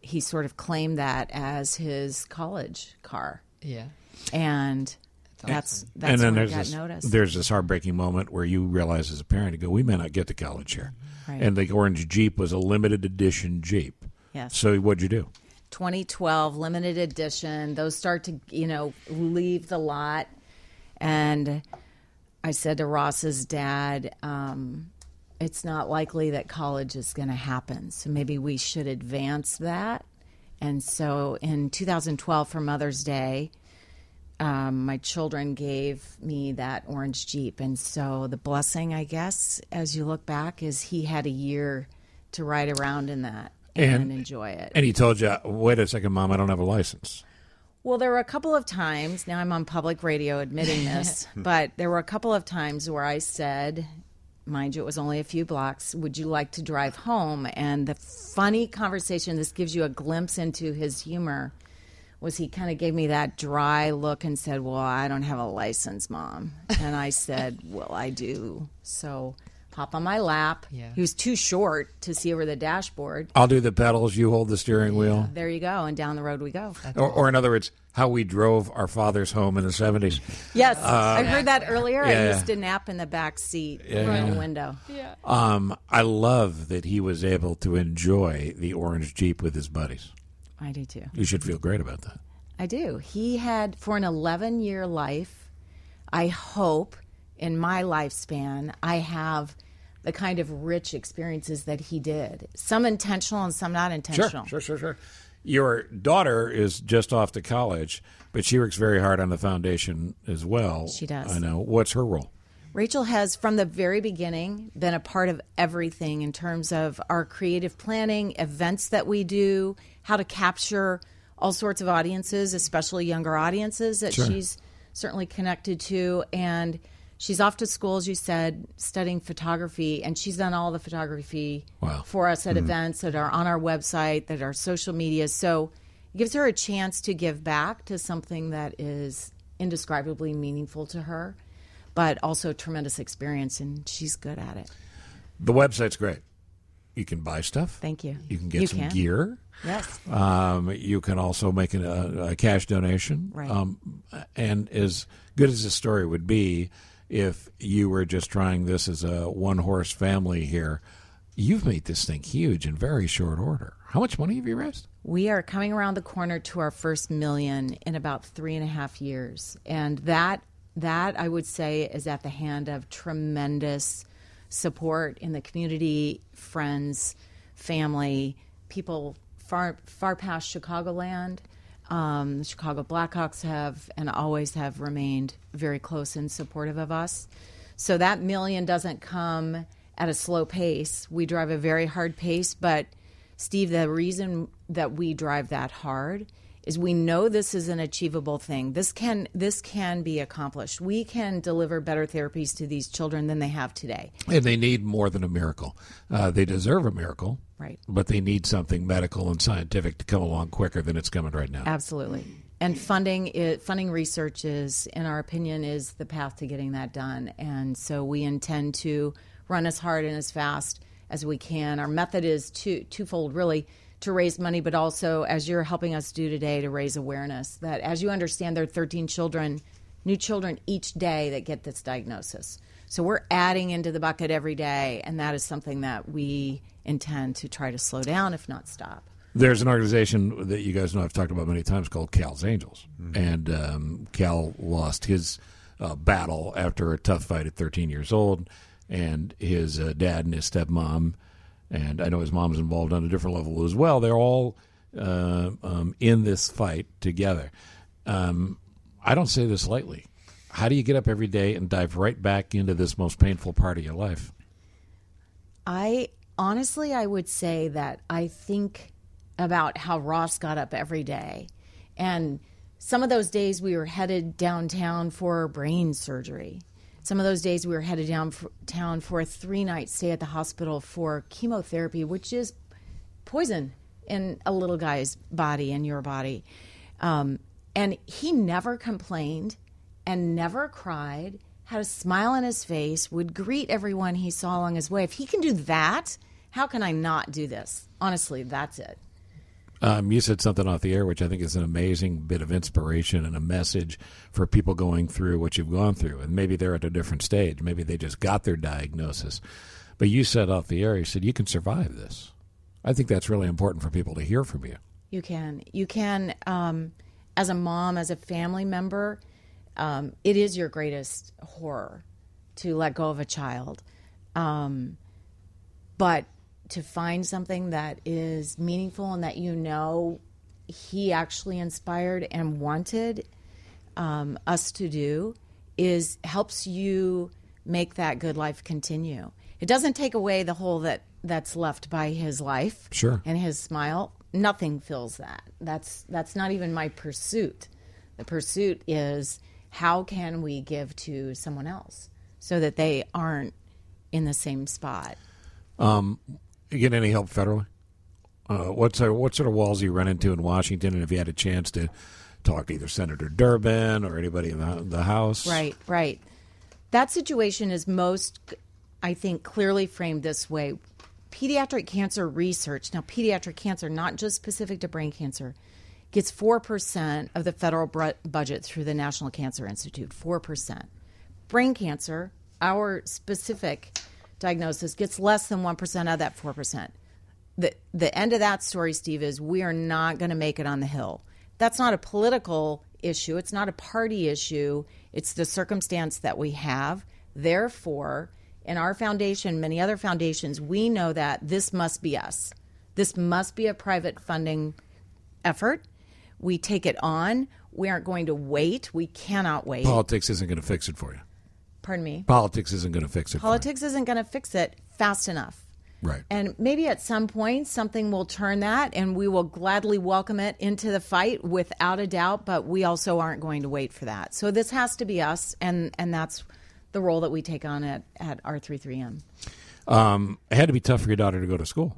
he sort of claimed that as his college car. Yeah. And that's that's and then when it there's got this, noticed. there's this heartbreaking moment where you realize as a parent, you go, we may not get to college here. Right. And the orange Jeep was a limited edition Jeep. Yes. So what'd you do? twenty twelve limited edition. Those start to, you know, leave the lot. And I said to Ross's dad, um, it's not likely that college is going to happen. So maybe we should advance that. And so in two thousand twelve, for Mother's Day, um, my children gave me that orange Jeep. And so the blessing, I guess, as you look back, is he had a year to ride around in that and, and enjoy it. And he told you, wait a second, Mom, I don't have a license. Well, there were a couple of times, now I'm on public radio admitting this, but there were a couple of times where I said, mind you, it was only a few blocks, would you like to drive home? And the funny conversation, this gives you a glimpse into his humor, was he kind of gave me that dry look and said, well, I don't have a license, Mom. And I said, well, I do. So hop on my lap. Yeah. He was too short to see over the dashboard. I'll do the pedals, you hold the steering wheel. There you go, and down the road we go. Or, or in other words, how we drove our fathers home in the seventies. Yes, Uh, I heard that earlier. yeah, I yeah. used to nap in the back seat Yeah, in yeah. the window. Yeah. Um, I love that he was able to enjoy the orange Jeep with his buddies. I do too. You should feel great about that. I do. He had, for an eleven-year life, I hope in my lifespan, I have the kind of rich experiences that he did. Some intentional and some not intentional. Sure, sure, sure, sure. Your daughter is just off to college, but she works very hard on the foundation as well. She does. I know. What's her role? Rachel has, from the very beginning, been a part of everything in terms of our creative planning, events that we do, how to capture all sorts of audiences, especially younger audiences that Sure. she's certainly connected to. And she's off to school, as you said, studying photography, and she's done all the photography Wow. for us at Mhm. events that are on our website, that are social media. So it gives her a chance to give back to something that is indescribably meaningful to her, but also a tremendous experience, and she's good at it. The website's great. You can buy stuff. Thank you. You can get You some can. gear. Yes. Um, you can also make a, a cash donation. Right. Um, and as good as this story would be, if you were just trying this as a one-horse family here, you've made this thing huge in very short order. How much money have you raised? We are coming around the corner to our first million in about three and a half years. And that, that I would say, is at the hand of tremendous support in the community, friends, family, people far, far past Chicagoland. Um, the Chicago Blackhawks have and always have remained very close and supportive of us. So that million doesn't come at a slow pace. We drive a very hard pace, but Steve, the reason that we drive that hard is we know this is an achievable thing. This can this can be accomplished. We can deliver better therapies to these children than they have today. And they need more than a miracle. Uh, they deserve a miracle. Right. But they need something medical and scientific to come along quicker than it's coming right now. Absolutely. And funding it, funding research is, in our opinion, is the path to getting that done. And so we intend to run as hard and as fast as we can. Our method is two, twofold, really, to raise money, but also, as you're helping us do today, to raise awareness that, as you understand, there are thirteen children, new children each day that get this diagnosis. So we're adding into the bucket every day, and that is something that we intend to try to slow down, if not stop. There's an organization that you guys know I've talked about many times called Cal's Angels. Mm-hmm. And um, Cal lost his uh, battle after a tough fight at thirteen years old, and his uh, dad and his stepmom, and I know his mom's involved on a different level as well. They're all uh, um, in this fight together. Um, I don't say this lightly. How do you get up every day and dive right back into this most painful part of your life? I honestly, I would say that I think about how Ross got up every day. And some of those days we were headed downtown for brain surgery. Some of those days we were headed downtown for a three-night stay at the hospital for chemotherapy, which is poison in a little guy's body, in your body. Um, and he never complained and never cried, had a smile on his face, would greet everyone he saw along his way. If he can do that, how can I not do this? Honestly, that's it. Um, you said something off the air, which I think is an amazing bit of inspiration and a message for people going through what you've gone through. And maybe they're at a different stage. Maybe they just got their diagnosis. But you said off the air, you said you can survive this. I think that's really important for people to hear from you. You can. You can, um, as a mom, as a family member, um, it is your greatest horror to let go of a child. Um, but to find something that is meaningful and that you know he actually inspired and wanted um, us to do is helps you make that good life continue. It doesn't take away the hole that, that's left by his life Sure. and his smile. Nothing fills that. That's that's not even my pursuit. The pursuit is how can we give to someone else so that they aren't in the same spot. Um, you get any help federally? Uh, what sort of, what sort of walls do you run into in Washington? And if you had a chance to talk to either Senator Durbin or anybody in the, the House? Right, right. That situation is most, I think, clearly framed this way. Pediatric cancer research, now pediatric cancer, not just specific to brain cancer, gets four percent of the federal br- budget through the National Cancer Institute, four percent. Brain cancer, our specific diagnosis, gets less than one percent of that four percent. The, the end of that story, Steve, is we are not going to make it on the Hill. That's not a political issue. It's not a party issue. It's the circumstance that we have. Therefore, in our foundation, many other foundations, we know that this must be us. This must be a private funding effort. We take it on. We aren't going to wait. We cannot wait. Politics isn't going to fix it for you. Pardon me? Politics isn't going to fix it Politics isn't going to fix it fast enough. Right. And maybe at some point something will turn that, and we will gladly welcome it into the fight without a doubt, but we also aren't going to wait for that. So this has to be us, and, and that's the role that we take on at, at R thirty-three M. Um, it had to be tough for your daughter to go to school.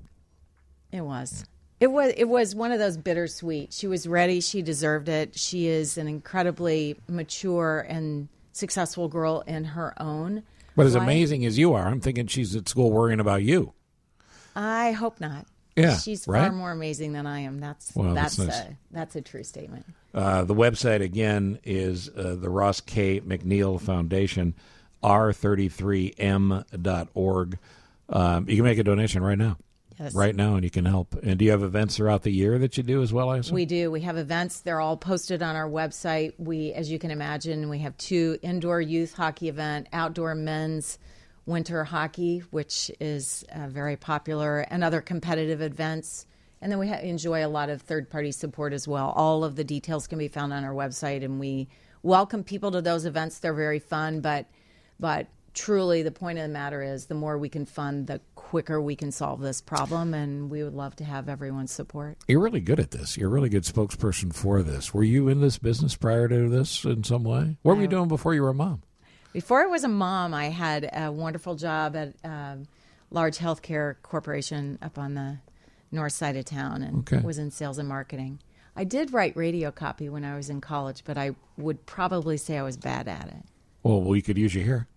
It was. It was it was one of those bittersweet. She was ready. She deserved it. She is an incredibly mature and successful girl in her own But as right? amazing as you are, I'm thinking she's at school worrying about you. I hope not. Yeah, she's right? far more amazing than I am. That's Well, that's that's nice. a that's a true statement. Uh, the website, again, is uh, the Ross K. McNeil Foundation, R thirty-three M dot org. Um, you can make a donation right now. Yes. Right now, and you can help. And do you have events throughout the year that you do as well, I assume? We do. We have events. They're all posted on our website. We, as you can imagine, we have two indoor youth hockey event, outdoor men's winter hockey, which is uh, very popular, and other competitive events. And then we ha- enjoy a lot of third-party support as well. All of the details can be found on our website, and we welcome people to those events. They're very fun, but but truly the point of the matter is the more we can fund, the quicker we can solve this problem, and we would love to have everyone's support. You're really good at this. You're a really good spokesperson for this. Were you in this business prior to this in some way? What were you doing before you were a mom? Before I was a mom, I had a wonderful job at a large healthcare corporation up on the north side of town, and Okay. was in sales and marketing. I did write radio copy when I was in college, but I would probably say I was bad at it. Well, we could use you here.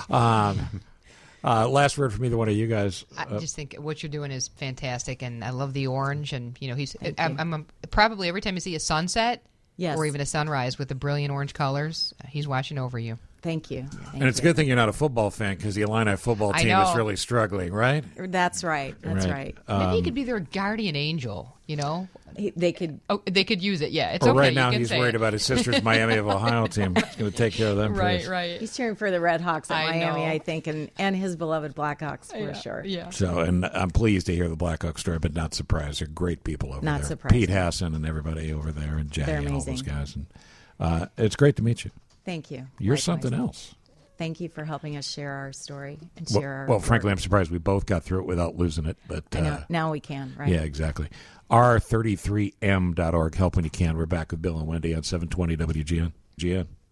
Um, uh, last word from either one of you guys. I Uh, just think what you're doing is fantastic, and I love the orange. And you know, he's I'm, I'm a, probably every time you see a sunset, Yes. or even a sunrise with the brilliant orange colors, he's watching over you. Thank you. Thank and it's a you. good thing you're not a football fan because the Illini football I team is know. really struggling, right? That's right. That's right. Right. Maybe he Um, could be their guardian angel. You know, he, they could. Oh, they could use it. Yeah, it's Or okay. right you now can he's say worried it. about his sister's Miami of Ohio team. He's going to take care of them Right, first. right. He's cheering for the Red Hawks at I Miami, know. I think, and, and his beloved Blackhawks for Yeah, sure. Yeah. So, and I'm pleased to hear the Blackhawks story, but not surprised. They're great people over Not there. surprised. Pete Hassan and everybody over there, and Jackie They're and all those amazing. guys. And uh, it's great to meet you. Thank you. You're Likewise. something else. Thank you for helping us share our story and Well, share our well work. frankly, I'm surprised we both got through it without losing it. But I know. uh, Now we can, right? Yeah, exactly. R thirty-three M dot org. Help when you can. We're back with Bill and Wendy on seven twenty W G N. G N.